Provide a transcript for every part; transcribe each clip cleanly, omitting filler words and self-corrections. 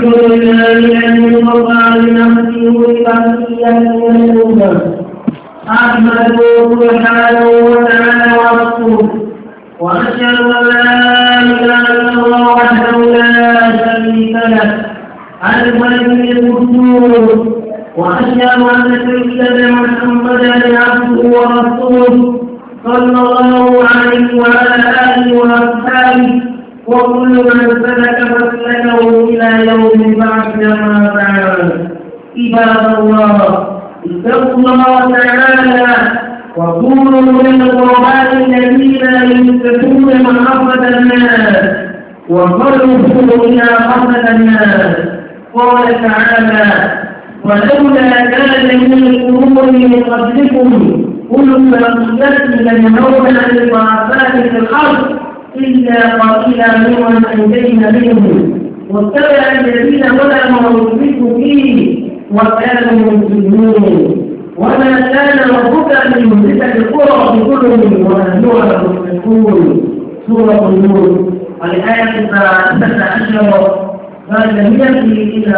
الحمد لله الذي وضع لنفسه بقية من الأمم أحمده سبحانه وتعالى ورسوله وأشهد أن لا إله إلا الله وحده لا شريك له الملك القدوس وأشهد أن سيدنا محمدا عبده ورسوله صلى الله عليه وعلى آله وأصحابه وكل من سلك مسلكه إلى يوم البعث أما بعد عباد الله اتقوا الله تعالى وكونوا من القربان الذين يمسكون محبة الناس وقربوا إلى محبة الناس. قال تعالى: ولولا كان من الأمور من قبلكم أولو بقية لنهون عن الضعفاء في الأرض إلا قليلا ممن أنجينا منهم واتبع الذين ظلموا وأشركوا فيه وكانوا مجرمين. وما كان ربك ليهلك القرى بظلم وأهلها مصلحون. سورة النور الآية 16 بعد المئة إلى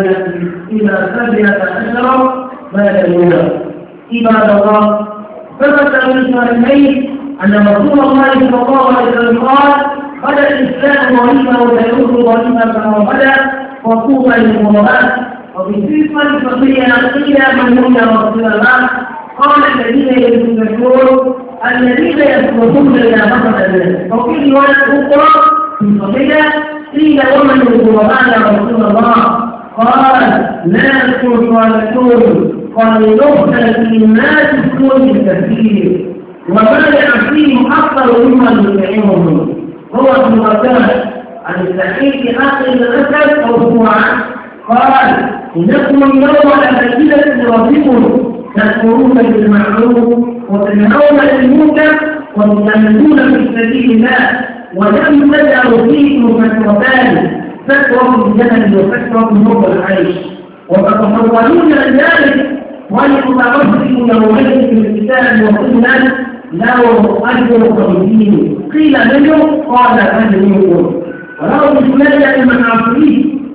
17 بعد المئة. عباد الله، ثبت في الصحيحين أن رسول الله صلى الله عليه وسلم قال: بدأ الإسلام غريبا وسيعود غريبا كما بدأ وطوبى للغرباء. وفي صفة فقهية قيل: من هم يا رسول الله؟ قال: الذين يتزكون الذين يسلكون إلى مقصد الناس. وفي رواية أخرى في صحيحة قيل: ومن الغرباء يا رسول الله؟ قال: ناس صالحون قد يدخل في الناس السوء الكثير وما يعطيهم أكثر مما يطعمهم. هو ابن عباس عن الصحيح آخر الأسد موضوعا قال: إنكم اليوم على بينة ربكم تأمرون بالمعروف وتنهون عن المنكر وتجاهدون في سبيل الله ولم تجعلوا فيكم فترتان، فترة الجهل وفترة نور العيش وتتحولون عن ذلك ولتتمسكوا يومئذ في الكتاب والسنة له أجر خمسين. قيل منه قال: أجر منكم. ولو بسنة من عصره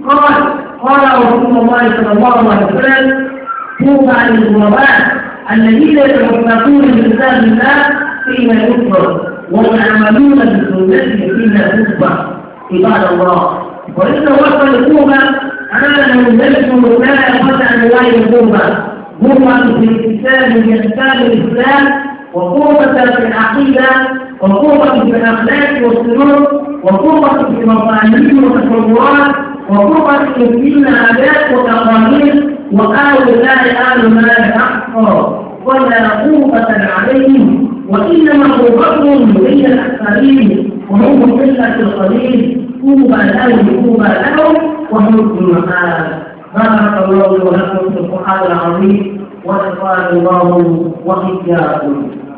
قال رسول الله صلى الله عليه وسلم: طوبى للغرباء الذين يتمسكون بكتاب الله حين يكبر ويعملون بسنته حين يكبر. عباد الله، وإن وصف الطوبى أنا من ذلك لا يقطع عن رواية الطوبى قوة في الإسلام بإحسان الإسلام وقوة في العقيدة وقوة في الأخلاق والسلوك وقوة في المصالح والتصورات وقوة في العادات والتقاليد وآل الله آل ما حقا ولا قوة عليهم وإنما قوتهم بين الأكثرين وهم قلة القليل. طوبى لهم وحسن المآب. بارك الله ولكم في القرآن العظيم ونفعني الله وإياكم.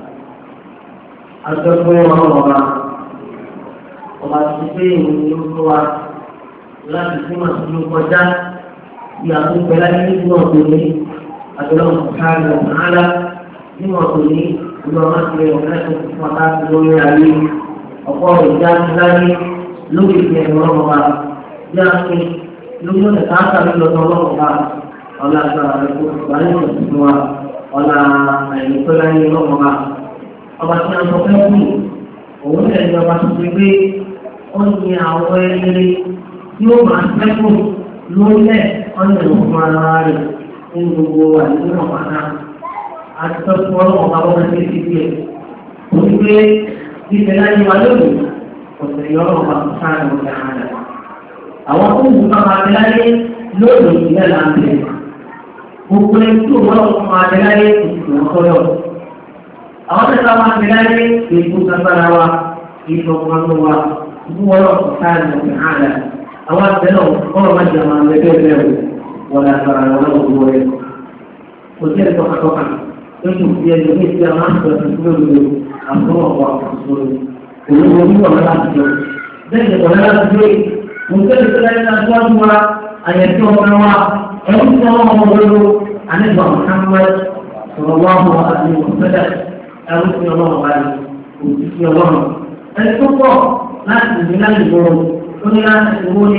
Àjọpọ̀ ọlọ́wọ́ba ọba ti pé ìròyìn orúkọ wa láti fún màsílù kọjá bí àtúntò láyé nínú ọ̀dọ́ ní àjọlọ́wọ́ káàdì ọ̀hánà nínú ọ̀dọ́ ní ìlú ọmọ ti rẹ̀ ọ̀gá ẹ̀kọ́ fún ọ̀tá lórí ayé ọ̀pọ̀ ìjà láyé lórí ìfẹ́ ọlọ́wọ́ba bí a pín lórí ọ̀nà káàkiri lọ́dọ̀ ọlọ́wọ́ba ọ̀la àgbàrá rẹ̀ kó wáyé ọ̀sùn wa ọ̀la àìlèkọ́ láyé ọlọ́wọ́ba. Ọba tí a sọ fẹ́ kú òun lè ní ọba tó ti gbé ó ní àwọn ẹni tí ó máa sẹ́kù lórílẹ̀ ọ̀nà ìwọ̀n ara rẹ̀ ní gbogbo àdúgbò pátá. A ti sọ fún ọlọ́wọ́ bá wọ́n ti ti díẹ̀. Ó ti gbé bíbẹ̀ láyé wa lónìí ọ̀sẹ̀ yọ ọlọ́wọ́ bá tó sáré ọ̀sẹ̀ àná. Àwọn tó wù ká máa bẹ láyé lónìí ìlẹ̀ là ń bẹ̀. Gbogbo ẹni tí òun ọlọ́wọ́ máa bẹ láyé òsì ọ̀sọ́yọ̀. Àwọn tẹ̀sán máa fi láyé ètò agbára wa ètò ọmọdé wa fún ọlọ́ ọ̀sáàlì ọ̀sẹ̀ ààrẹ. Àwọn àtẹ̀lọ́ ọ̀rọ̀ máa jẹ́ àwọn ẹgbẹ́ bẹ̀rù wọ́n lè agbára wọn lọ́wọ́ gbogbo rẹ̀. Kò sí ẹ̀tọ́ àtọ́kà lójú ti ẹjọ́ ní ìsìn àwọn àṣọ ìṣúná òdodo àbúrò ọ̀pọ̀ àkóso rẹ̀. Òun wo ní ọ̀rẹ́ láti jọ. Bẹ́ẹ̀ ni ọ̀rẹ́ láti gbé mo tẹ́lẹ̀ tẹ́lẹ̀ ní aṣáájú wa àyẹ̀tí ọmọ wa ẹ̀rú tí wọ́n mọ̀ lọ́wọ́ àníbà Muhammad sọ̀rọ̀ wá mọ̀ àti ìwọ̀sẹ̀dẹ̀ ẹ̀rú tí ọlọ́run wáyé òtítí ọlọ́run. Ẹni tó pọ̀ láti ìdí láti gbòòrò tó ní láti ìwó ní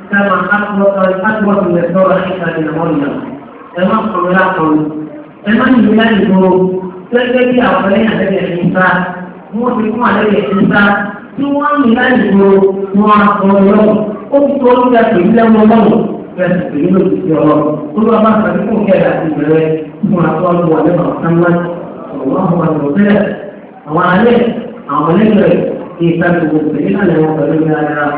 كما أكبر من الدور عيسى بن مريم كما قبلكم كما يجب تلك أولين الذي عيسى موسيقى الذي عيسى سوى من الجنوب وعقلهم وبطول كثير لهم يستطيعون السيارات كل ما تكون كذا في البلاد وعقل ولما محمد صلى الله عليه وسلم وعليه عمليه في سبب المسلمين أن يقبلون على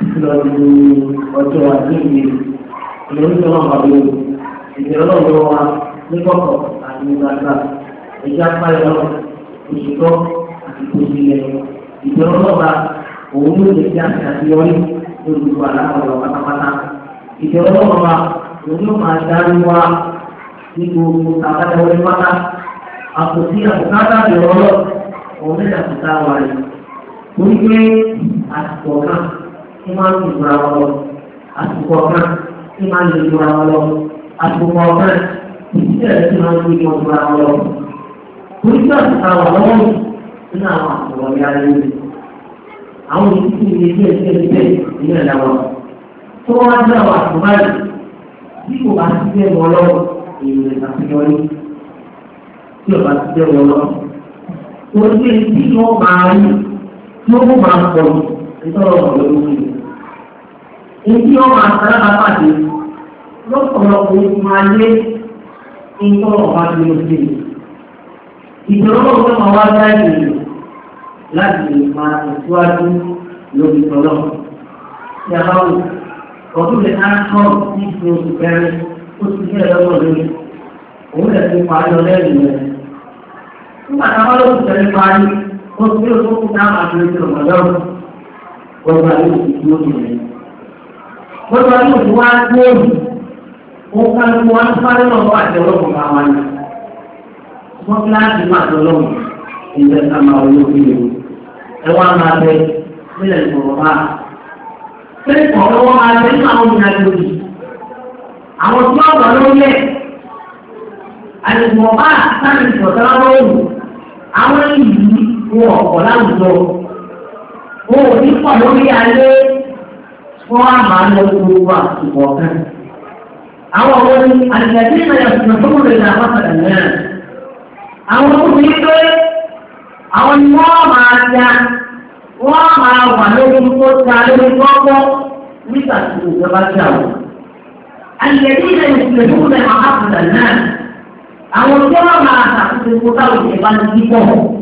وتوازيه يريد الله قبول إذا الله لكفر عن المبادرة إجابة الله وشكر عن كل ìjọba òun ló lè fi àṣeyọrí lójú àlá ọ̀rọ̀ pátápátá ìjọba òun yóò máa darí wá ní gbogbo àbájáwọlé pátá àpòtí àbùkátà ìrọ̀lọ́ òun lè dàkúta wà rẹ̀ torí pé àsìkò kan tí máa ń dùn ra wọn lọ àsìkò kan tí máa ń lè dùn ra wọn lọ àsìkò kan ìdílé tí máa ń gbé wọn dùn ra wọn lọ torí pé àsìkò àwọn lọ́wọ́ nínú àwọn àtọ̀wọ̀ ní ayé rẹ̀. Àwọn ìdíkù ilé díẹ̀ nínú ẹ̀dá wọn. Tó wá jẹ́ àwọn àtọ̀wọ̀ rẹ̀ bí kò bá ti jẹ́ wọn lọ́wọ́ èèyàn ìṣàfihàn tí ò bá ti jẹ́ wọn lọ́wọ́. Torí pé tí wọ́n máa rí tí ó máa pọ̀ nítorí ọ̀rọ̀ lórí rẹ̀. Èyí wọ́n máa sára pàdé lọ́pọ̀lọpọ̀ máa lé nítorí ọ̀bá tó ló dé. Ìjọba ọ̀gbọ́n máa wá jáde láti lè máa tẹ̀síwájú lórí tọ́lọ́. Tí a bá wù, ọdún lè ká kọ́ ní ìṣe oṣù kẹrin, ó ti jẹ́ ẹ̀rọ lórí. Òun lè fi parí ọlẹ́rìí rẹ̀. Nígbà tá a bá lóṣù kẹrin parí, ó ti bí oṣù kúta máa fi oṣù ọ̀gbọ̀dọ́rùn. Gbogbo ayé òṣù tí ó bẹ̀rẹ̀. Gbogbo ayé òṣù wá gbóòrù. Ó ká ló wá ń sáré lọ́wọ́ àti ọlọ́pàá máa wá ní. Wọ́n kíláàsì máa tó lọ́wọ́ ìjẹ́ ká máa wọlé òfin ìlú. Ẹ wá máa bẹ nílẹ̀ ìfọ̀rọ̀ máa. Fẹ́ẹ̀ kọ̀ọ̀rọ̀ wọn máa bẹ nínú àwọn ìrìnàjò yìí. Àwọn tí wọ́n gbọ́ lórí ẹ̀. Àyẹ̀wò bá sáré ìfọ̀tà lọ́wọ́. Àwọn ìlú wọn ọ̀pọ̀ láwùjọ. Wọn ò ní pọ̀ lórí ayé. Wọ́n á máa lọ gbogbo àsìkò ọ̀kan. Àwọn ọmọ ní àdìgbàdì náà yà fún ọmọ rẹ̀ náà wọ́n padà náà. Àwọn ọmọbìnrin pé àwọn ni wọ́n máa ya wọ́n máa wà lórí tó ta lórí gbọ́gbọ́ nígbà tí ìjọba jà wọ́n. Àdìgbàdì náà yà fún ọmọ rẹ̀ náà wọ́n padà náà. Àwọn tí wọ́n máa ṣàkóso ikú táwọn ìjọba ní kíkọ́.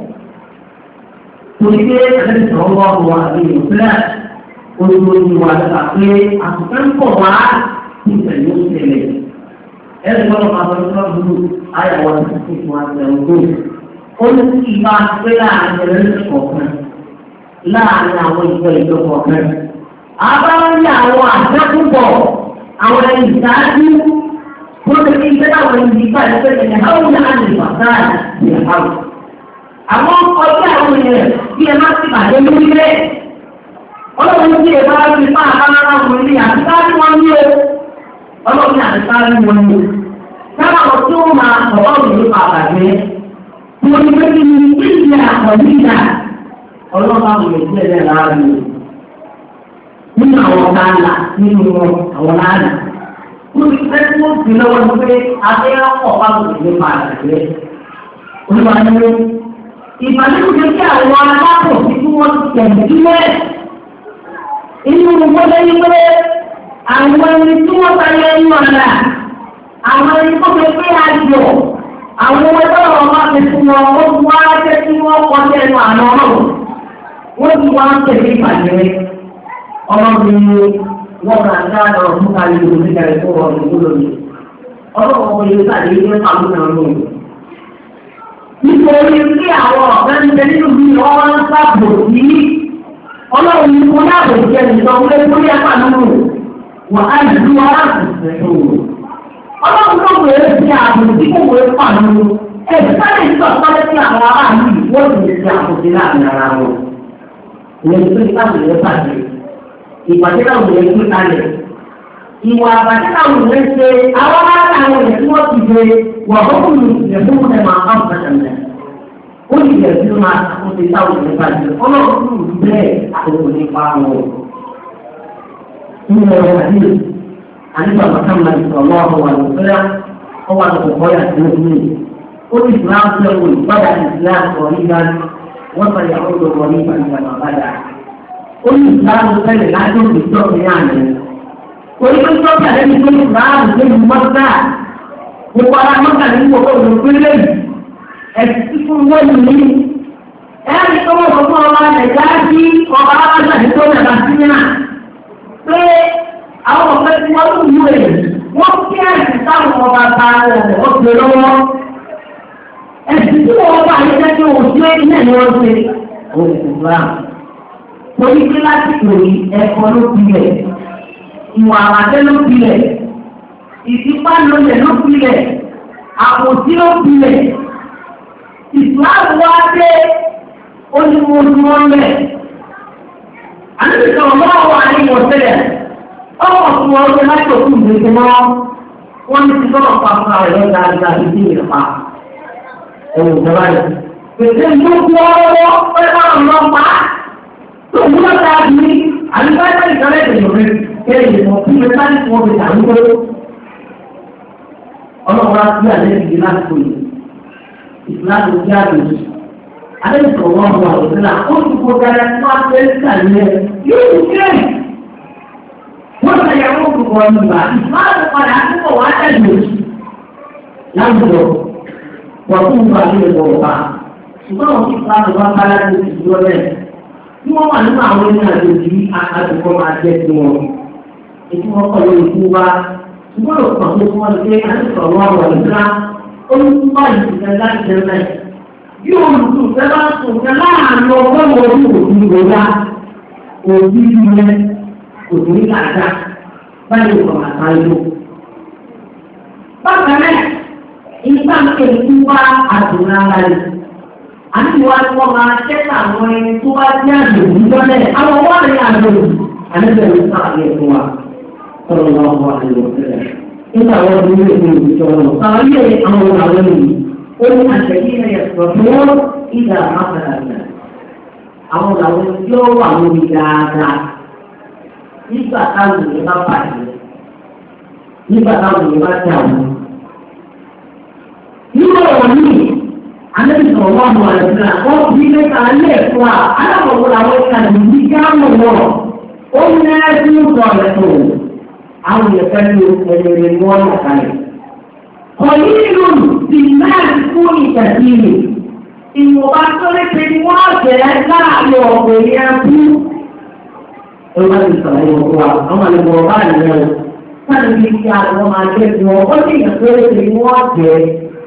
Torí pé àlẹ́ sọ̀rọ̀ wọ́n wà ní ìpínlẹ̀ olórí wa nípa pé àtúntò ń pọ̀ wá ìpẹ̀lú ìṣẹ̀lẹ̀. Ẹ̀rọ ìgbọ́dọ̀ máa bọ̀ nípa gbogbo ayàwó àti ìfún àti ẹ̀rọ. Ó ní kí ìbá pé láàrin ẹ̀rọ kọ̀ọ̀kan láàrin àwọn ìjọ kọ̀ọ̀kan. Àbá ń rí àwọn àjẹkùbọ̀ àwọn ìṣáájú tó lè fi ìgbẹ́ àwọn ìdíkà ìpẹ́lẹ̀ ẹ̀háwó láàrin ìfàsáà ní ẹ̀háwó. Àwọn ọjọ́ àwọn èèyàn bí ẹ má ti bàjẹ́ lórí rẹ̀. Ọlọ́run tí ẹ bá rí máa bá ara wọn ní àtìkárí wọn ní o. Ọlọ́run àtìkárí wọn ní o. Sábàwọn tí ó máa sọ̀rọ̀ òní pa àbàjẹ́. Mo ní pé kí ni ìdílé àkọ́lé ìdá. Ọlọ́run àwọn èèyàn tí ẹ̀rẹ́ láàárín o. Nínú àwọn ọ̀gá ńlá nínú wọn àwọn láàárín. Mo ní pé kí wọ́n fi lọ́wọ́ ní pé abẹ́rẹ́ ọ̀pọ̀ bá wù ní pa àbàjẹ́. Olúwa ní ìbànújẹ́ kí àwọn aláàbò tí wọ́n ti tẹ̀lé sílẹ̀. Inú gbọ́dọ̀ yí pé àwọn ẹni tí wọ́n bá yẹ ń lọ́la, àwọn ẹni tó fẹ́ pé ayọ̀, àwọn ẹgbẹ́ ọ̀rọ̀ máa fi fún wọn, ó ti wá jẹ́ kí wọ́n kọ́ sí ẹnu àná ọ̀rọ̀. Wọ́n ti wá ń tẹ̀lé ìbàjẹ́ ọlọ́run wọ́n máa ń dáná ọ̀rọ̀ fún káyọ̀ ìlú nígbà tó wọ̀ ní ìlú lónìí. Ọlọ́run ọmọ ilé káàdé ilé pàlú náà lónìí. Nítorí pé àwọn ọ̀gá ń bẹ nínú bí wọ́n ń sábò sí ọlọ́run ní mo dáàbò jẹ́ nìkan wọlé lórí apá nínú wà á ju aláàbòsẹ̀ òòrùn. Ọlọ́run náà wọlé sí ààbò tí kò wọlé pa nínú. Ẹ̀sìn sáré ìjọ sáré sí àwọn aráàlú wọ́n ti lè ṣe àkóso láàrin ara wọn. Ìyẹn tó ní káàbò yẹn bàjẹ́. Ìpàdé náà wọlé gbé kalẹ̀. Ìwà àbàjẹ́ náà wọlé ṣe àwọn aráàlú àwọn èèyàn tí wọ́n ti ṣe wà bọ́kùnrin ìjẹ̀bú ẹ̀ máa bá ọ̀pọ̀ ó ní ìyẹn tí ó máa ṣàkóso táwọn ìyẹn bá jẹ ọlọ́run tó rù bẹ́ẹ̀ àkókò nípa wọn. nínú ọ̀rọ̀ àdìyẹ àdìgbà mọ̀tàmà ìsọ̀lọ́ ọ̀wà lọ́sọ́lá ọwà lọ́kọ̀ọ́kọ́ yà sí ojú mi. ó ní ìsìlámù tó ẹ̀wọ̀n ìpadà ìsìlámù sọ̀rọ̀ nígbà wọ́n sọ ìyàwó lọ́wọ́ ní ìgbàlùmọ̀ àbádà. ó ní ìsìlámù tẹ́lẹ̀ láti òkè tó ní àná. orí tó tó kàlẹ́ ní pé ìsìlámù tó ní mọ́tà gbogbo ara mọ́tà ní gbogbo olùgbélé ẹ̀sìn fún wọ́n ní ẹ̀rí tó wọ́n fún ọba nàìjíríà sí ọba alájà ní tó nàìjíríà sí náà pé àwọn ọ̀pẹ tí wọ́n lù ú rẹ̀ wọ́n kí ẹ̀sìn táwọn ọba bá wọ́n gbé lọ́wọ́ ẹ̀sìn tí wọ́n bá yẹ kí wọ́n ṣe ilé ni wọ́n ṣe òun ìgbà torí pé láti pèrè ẹ̀kọ́ ló pilẹ̀ ìwà àbàtẹ́ ló pilẹ̀ ìfipá lóye ló pilẹ̀ àpòtí ló pilẹ̀ ìsìláàmù wá dé onímọ̀ọ́dúnmọ́ lẹ̀. Àníbi kan ọmọ wà ní ìwọ̀sẹ̀lẹ̀ ọmọ fún wọn ṣe láti òkú ìgbésẹ̀ mọ́ wọ́n ní ti tọ́lọ̀ pa fún àwọn ẹ̀rọ dáadáa ìdí ìrẹ̀pá. Ẹ̀wọ̀n ìjọba rẹ̀. Pèsè ìlú kú ọwọ́ pẹ́ máa ń lọ pa á. Tó ń lọ ta bí àlùbáyé ìjọba ìjọba rẹ̀ kẹ́lẹ́ ìmọ̀ fún mi láti fún ọbẹ̀ tàbí tó. Ọlọ́run á sí àlẹ́ ìdí láti kò yìí. Ìsìláàmù jẹ́ àdójì. Alẹ́ ìsọ̀rọ̀ wọn wà lọ́sílà, ó ti kó dára fún Áfíríkà yẹn. Yóò ṣe é. Wọ́n ṣe yàrá òkùnkùn ọ̀nà ìgbà. Ìsìláàmù padà àtúbọ̀ wá tẹ̀lé òjì. Láwùjọ, wọ́n tún ń bá ilé ìwọ̀n bá. Ṣùgbọ́n àwọn ìsìláàmù wá bá láti oṣù tó rẹ̀. Bí wọ́n wà nínú àwọn ẹni àjòjì àdùkọ́ máa jẹ́ sí wọn. Ètò wọn kọ̀ lórí ikú wa. Ṣùgbọ́n òkùnkùn tó fún wọn ṣe àti ìsọ̀rọ̀ wọn wà lọ́sílà. Olùkọ́ ìṣẹ̀lẹ̀ láti ṣẹlẹ̀ yóò lùtù sẹ́lá sùn sẹ́lá àná ọgọ́rùn ọdún òbí ìrora òbí ilẹ̀ òbí ìlàjà báyìí kọ̀ àtà ìlú. Bákan náà, ìgbà kẹ̀kú bá àdùnnà láyé. Àti wá tí wọ́n máa ṣẹ́ta àwọn ẹni tó wá sí àjò ìjọ́lẹ̀ àwọn wọ́n rí àjò àlẹ́bẹ̀rẹ̀ sáàyè fún wa. Sọ̀rọ̀ wọn wà ní ìwọ̀sẹ̀lẹ̀. Nígbà wọn ní ilé ìwé ìjọba sàlàyé àwọn àwọn ènìyàn ó ní àṣẹyìn ẹ̀sọ̀ fún ìdá àmàlà àwọn àwọn tí ó wà lórí dáadáa nígbà táwọn ènìyàn bá bàjẹ́ nígbà táwọn ènìyàn bá tẹ àwọn. Nígbà wọn ní alẹ́sọ̀ wọn mọ̀ àlẹ́sọ̀ wọn fi mẹ́ta alẹ́ ẹ̀fọ́ à alábọ̀wọ́ làwọn ìkànnì ní jáàmù wọn ó ní ẹ̀sìn ìsọ̀rọ̀ àwọn ìyẹ̀fẹ́ ní ẹ̀rẹ̀ ni wọ́n yà kalẹ̀. Kọ̀lílù ti náà fún ìtàkìlì. Ìwọ̀nba tó lépe ni wọ́n jẹ́ láàrin ọ̀pọ̀ ìyá bú. Ẹ má ti sọ̀rọ̀ ìwọ̀n fún wa, àwọn àlejò ọba ìrẹ́ o. Sáà ní kí àwọn máa jẹ́ ti wọn, ó ní ìyàtọ̀ lépe ni wọ́n jẹ́.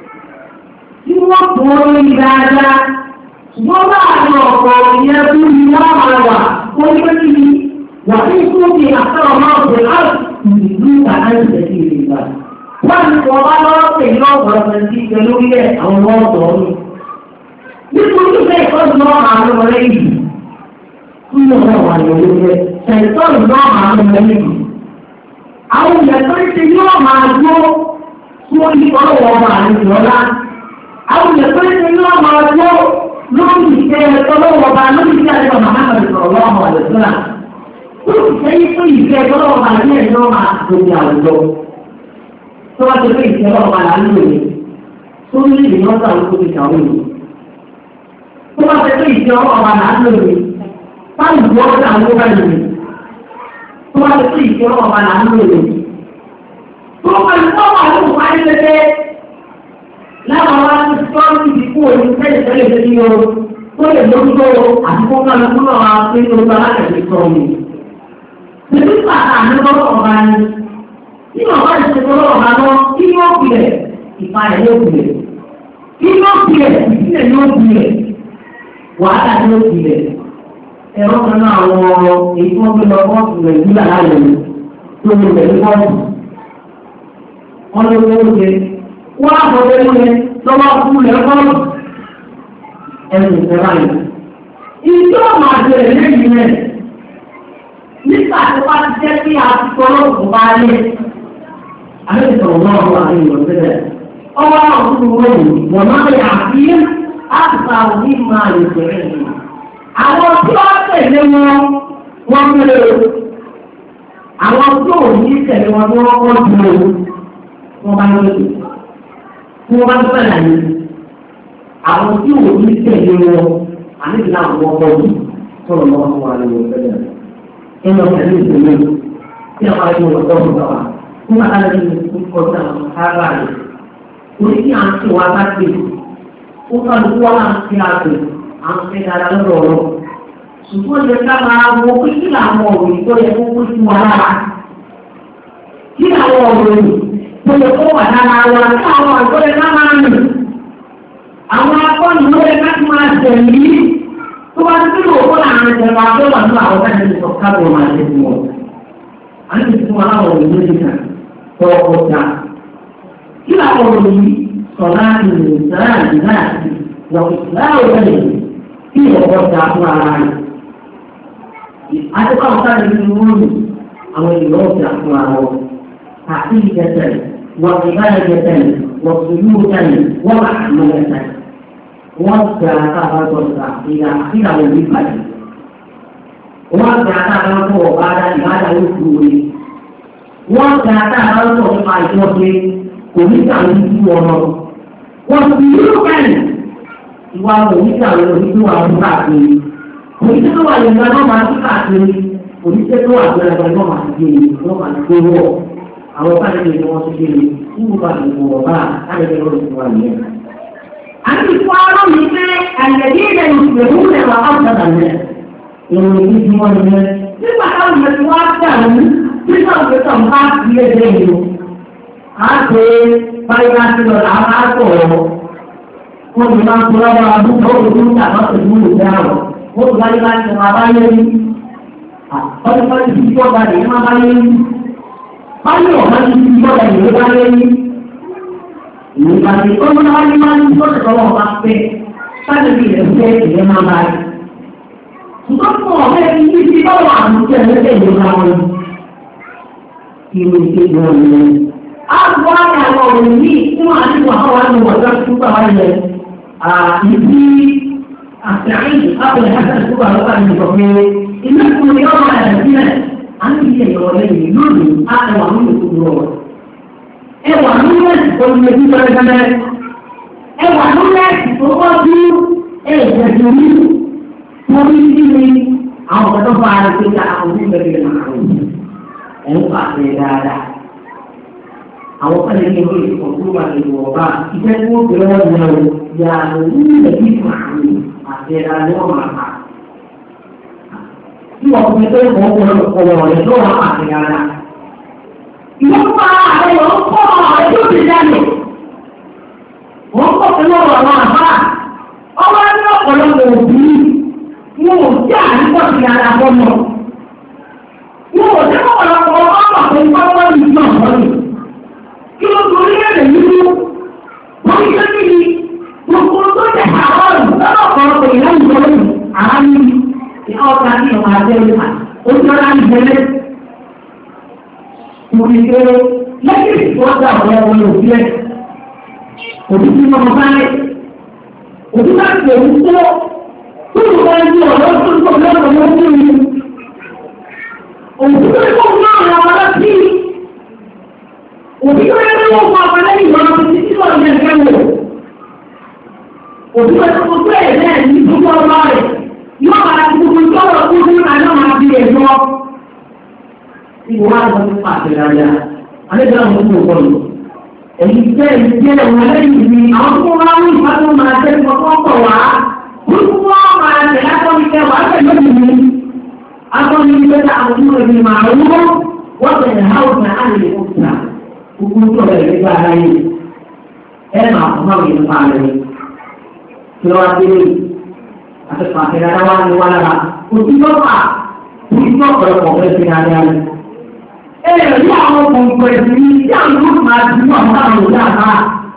Tí wọ́n kún orí dáadáa, ṣùgbọ́n láàrin ọ̀pọ̀ ìyá bú ni wọ́n máa wà. Wọ́n ní kí ni wà ní kúndì àtọ́rọ̀ máa bẹ̀ láti ìlú àdáńtẹ̀ sí ìgbà. Wọ́n ní wọ́n bá lọ́wọ́ pè ní ọ̀pọ̀lọpọ̀ sí ìgbẹ́ lórílẹ̀ àwọn ọ̀dọ́ ọ̀run. Nítorí bẹ́ẹ̀ ìtọ́jú náà máa lọ lẹ́yìn. Kúnyọ̀ náà wà lórí rẹ̀. Ṣàìtọ́nù náà máa lọ lẹ́yìn. Àwọn ìyàtọ̀ ṣe yóò máa gbó fún oníkọ́lọ́wọ́ ọmọ àlejò ọlá. Àwọn ìyàtọ̀ ṣe yóò máa gbó lórí ìṣẹ́ ọlọ́wọ́ ọba lórí ìṣẹ́ àjọ Muhammad sọ̀rọ̀ ọmọ àlejò náà. Ó sì sẹ́yìn fún ìṣẹ́ ọlọ́wọ́ ọba ní ẹ̀yọ́ máa tóbi àwùjọ. Tó wá ti fẹ́ ìṣẹ́ ọlọ́wọ́ ọba láńlò yìí. Tó ní ìdíyàn ọ̀sán ló tóbi kàwé yìí. Tó bá fẹ́ fẹ́ ìṣẹ́ ọlọ́wọ́ ọba láńlò yìí. Báyìí ìwọ ọ̀sán ló bá yìí. Tó bá fẹ́ fẹ́ ìṣẹ́ ọlọ́wọ́ ọba láńlò yìí. Tó bá ìwọ wà ló wà ní pẹ́pẹ́. Láwọn wá ti sọ ní ìdíkù òní tẹ́lẹ̀ tẹ́lẹ̀ tẹ́lẹ̀ yóò. Tó lè lójútó àdúgbò kan lọ́kùn náà wá pé ní ojú alákẹ̀lẹ̀ sọ mi. Pẹ̀lú pàtàkì àdúgbò ọba ni. Tí wọ́n bá ti ṣe ọba lọ, kí ni ó pilẹ̀? Ìpayà yóò pilẹ̀. Kí ni ó pilẹ̀? Ìpínlẹ̀ yóò pilẹ̀. Wàhálà yóò pilẹ̀. Ẹ̀rọ kan náà àwọn èyí wọ́n gbé lọ bọ́ọ̀sì rẹ̀ nígbà láàyè mi tó lè rẹ̀ ní bọ́ọ̀sì. Wọ́n lé owó jẹ. Wọ́n á bọ̀ lẹ́nu yẹn lọ́wọ́ fún ilẹ̀ bọ́ọ̀sì. Ẹnu ìfẹ́ra yìí. Ìjọ máa bẹ̀rẹ̀ lẹ́yìn rẹ̀. Nígbà tó bá ti jẹ́ kí àtúntò ọlọ́run bá lé. Àbẹ̀tẹ̀ sọ̀rọ̀ náà wà ní ìrọ̀lẹ́ ọwọ́ àwọn tó wọ́n wọ́n máa yà sí àtúntà òní máa lè bẹ̀rẹ̀ yìí. Àwọn tí wọ́n tẹ̀lé wọn fẹ́rẹ̀ àwọn tí ò ní tẹ̀lé wọn tí wọ́n kọ́ dúró wọ́n bá ń lò tí wọ́n bá ń fẹ́ láyé àwọn tí ò ní tẹ̀lé wọn àníbi náà wọ́n kọ́ dúró sọ̀rọ̀ lọ́wọ́ fún wa lọ́wọ́ fẹ́lẹ̀ ẹ̀yìn ọ̀sẹ̀ ní ìṣẹ̀lẹ̀ tí a máa ń lò lọ́wọ́ fún wa fún àlejò ní kọjá ara rẹ̀ orí tí a ń ṣe wá bá gbé ó kálukú wá ń ṣe àgbè à ń ṣe dára lọ́dọ̀ ọ̀rọ̀ ṣùgbọ́n yẹ ká máa wo pé kí làwọn ọ̀rọ̀ yìí tó yẹ kó kó sí wa lára kí làwọn ọ̀rọ̀ yìí tó yẹ kó wà lára wa kí àwọn àgbọ̀ yẹ ká máa rìn àwọn akọ́ni ló yẹ ká máa tẹ̀lé tó bá ti kílò owó làwọn ìjọba tó wà ní àwọn káàdì ìsọ̀ káàbọ̀ máa ṣe fún wọn. a ní ìfún aláwọ̀ ọ̀rọ̀ yìí nìkan tó ọjà kí làwọn ọ̀rọ̀ yìí sọ̀rọ̀ àti ìrìnsàrà ìdílé àti wọ̀n ìsìláwọ̀ tẹ̀lé kí ìwọ̀n ọjà fún ara rẹ̀. Adékọ̀ ọ̀sán ní wọ́n àwọn ìlú ọ̀sẹ̀ fún àwọn àti ìjẹsẹ̀ wọ́n ti bá ẹ̀jẹsẹ̀ wọ́n ti lú ìjẹsẹ̀ wọ́n bá àmọ́ ẹ̀sẹ̀ wọ́n ti àtàwọn ọ̀sẹ̀ ìlà àti àwọn òbí bàjẹ́ wọ́n ti àtàwọn ọ̀sẹ̀ ọ̀bá ìbáda oṣù rẹ̀ wọ́n ti àtàwọn ọ̀sẹ̀ nípa ìjọba oníkàwé tí wọ́n lọ wọ́n ti lú ìjẹsẹ̀ ìwà oníkàwé oníkàwé káàkiri. Òṣìṣẹ́ tó wà lè gba náà máa tún káàkiri, òṣìṣẹ́ tó wà gbẹ̀rẹ̀ gbẹ̀rẹ̀ náà máa ti gbé ní wọ́n máa ti gbé wọ̀. Àwọn káàkiri ni wọ́n ti gbé ní wúwo bá ti wọ̀ bá káàkiri lọ́dún tó wà nìyẹn. A ti fọ́ ọ̀rọ̀ mi pé àyẹ̀dí ilẹ̀ ìṣèlú rẹ̀ wà á gbàgbà rẹ̀. Èrò ìdí ti wọ́n nìyẹn. Nígbà táwọn ìyẹn ti wá dà ní nígbà tó tàn bá ti lé dé ìlú. A ṣe báyìí láti lọ àwọn àtọ̀ wọ́n ti máa ń tọ́lá wọn àdúgbò òṣèlú tàbí òṣèlú ìdáhùn. Wọ́n ti wáyé láti ọmọ abáyé rí. Ọdún tí wọ́n bá lè máa báyé rí. Báyé ọ̀gá ti fi bọ́ọ̀lù ìwé báyé rí. Ìwé tí ọmọ náà wáyé máa ń tí wọ́n ti tọ́wọ́ bá pẹ́. Sáyé bí ilẹ̀ fẹ́ ìwé máa báyé. Ṣùgbọ́n fún ọ̀gá ẹni tí ti bọ́ọ̀lù àmì tí ẹ̀rẹ́ tẹ̀ ìwé máa wọlé. Ìwé ìkéde wọn ni. A gbọ́ àwọn ọ̀rọ̀ yìí tí wọ́n á ti wà wá ní wọ̀dọ́ tó gbà wáyé. Àtàrí àpẹẹrẹ àtàrí tó bá lọ́pàá ní ìjọba ilé ìfún ní ọmọ ẹ̀rẹ̀ sílẹ̀ a ní ilé ìyọ̀wọ̀ lẹ́yìn lónìí àtẹwà ní ìlú rọ̀. Ẹwà ní lẹ́sì tó ní ẹbí pẹ́rẹ́pẹ́rẹ́. Ẹwà ní lẹ́sì tó kọ́ sí ẹ̀jẹ̀ tó ní torí sí ni àwọn ọ̀dọ́ bá ara tó ta àwọn onígbẹ̀rẹ̀ màrún. Ẹ̀ ń pàṣẹ dáadáa. Àwọn pẹ̀lẹ́ ní orí ìfọ̀kúrò wà ní ìwọ̀nba ìfẹ́ tí wọ́n bẹ̀rẹ̀ wọ́n yẹ o yàrá onílẹ̀ bí màrún àtẹ̀rà ni wọ́n máa kà. Tí wọ́n fi pé wọ́n kọ́ ọ̀rọ̀ rẹ̀ lọ́wọ́ àtẹ̀yàrá. Ìwọ́n pa àtẹ̀yọ̀ ń kọ́ ọ̀rẹ́ tó ti dálẹ̀. Wọ́n kọ́ pẹ̀lú ọ̀rọ̀ àwọn àbá. Ọwọ́ ní ọ̀pọ̀lọpọ̀ òbí wọn ò jẹ́ àríkọ̀ sí ara fọ́nà. Wọn ò jẹ́ ọ̀pọ̀lọpọ̀ ọmọ pé pápá ìjọ ọ̀rọ̀ kí ló torí ẹ̀rẹ̀ nínú wọ́n ń gbé kí gbogbo tó jẹ́ àwọn ọ̀rọ̀ ọ̀pọ̀lọpọ̀ ìlànà ìjọba àárín ọ̀gá ní ọmọ abẹ́rẹ́ ojú ọ̀la ìbẹ̀rẹ̀ òkèèrè lẹ́yìn ìfowópamọ́ àwọn ọmọ òbí ẹ̀ òbí tí wọ́n bá rẹ̀ òbí bá ti òun tó tó ń bá ẹni ọ̀rọ̀ tó ń bọ̀ lọ́wọ́ wọn tó ń òbí tó ń bọ̀ náà rà wọ́n lọ́sí òbí tó ń bọ̀ wọ́n wọ́n lẹ́yìn ìwọ̀n tó ti tí wọ́n yẹn kẹ́wọ̀ òbí tó ń bọ̀ bẹ́ẹ̀ náà ní gbogbo ọmọ rẹ̀ yóò máa ti gbogbo ìjọba tó ń bá náà máa fi ẹ̀jọ́ ìwọ̀n àwọn tó pàṣẹ dáadáa alẹ́gbẹ̀rẹ̀ àwọn tó kọ̀ lọ. Èyí jẹ́ ìdílé wọn lẹ́yìn ní àwọn tó wá ní ìfàtó máa jẹ́ ìfọ̀kọ́ wá. Wọ́n wọ́n máa tẹ̀lé akọ́nìkẹ́ wà pẹ̀lú ìlú. Akọ́nìkẹ́ ta àwọn tó rẹ̀ máa wúwo wọ́n tẹ̀lé háwùn náà á lè kó ta. Gbogbo tó rẹ̀ nígbà ara yìí. Ẹ máa fọ́ máa yẹn pa rẹ̀. Kí ló wá dé àti pàṣẹ dáadáa wá ní wá lára. Òtítọ́ pa òtítọ́ ọ̀pọ̀lọpọ̀ fẹ́ fi dáadáa rẹ̀. Ní àwọn ọkùnrin ẹ̀sìn ní tí àwọn ọmọ máa ti mú àwọn àwọn òjá àbá.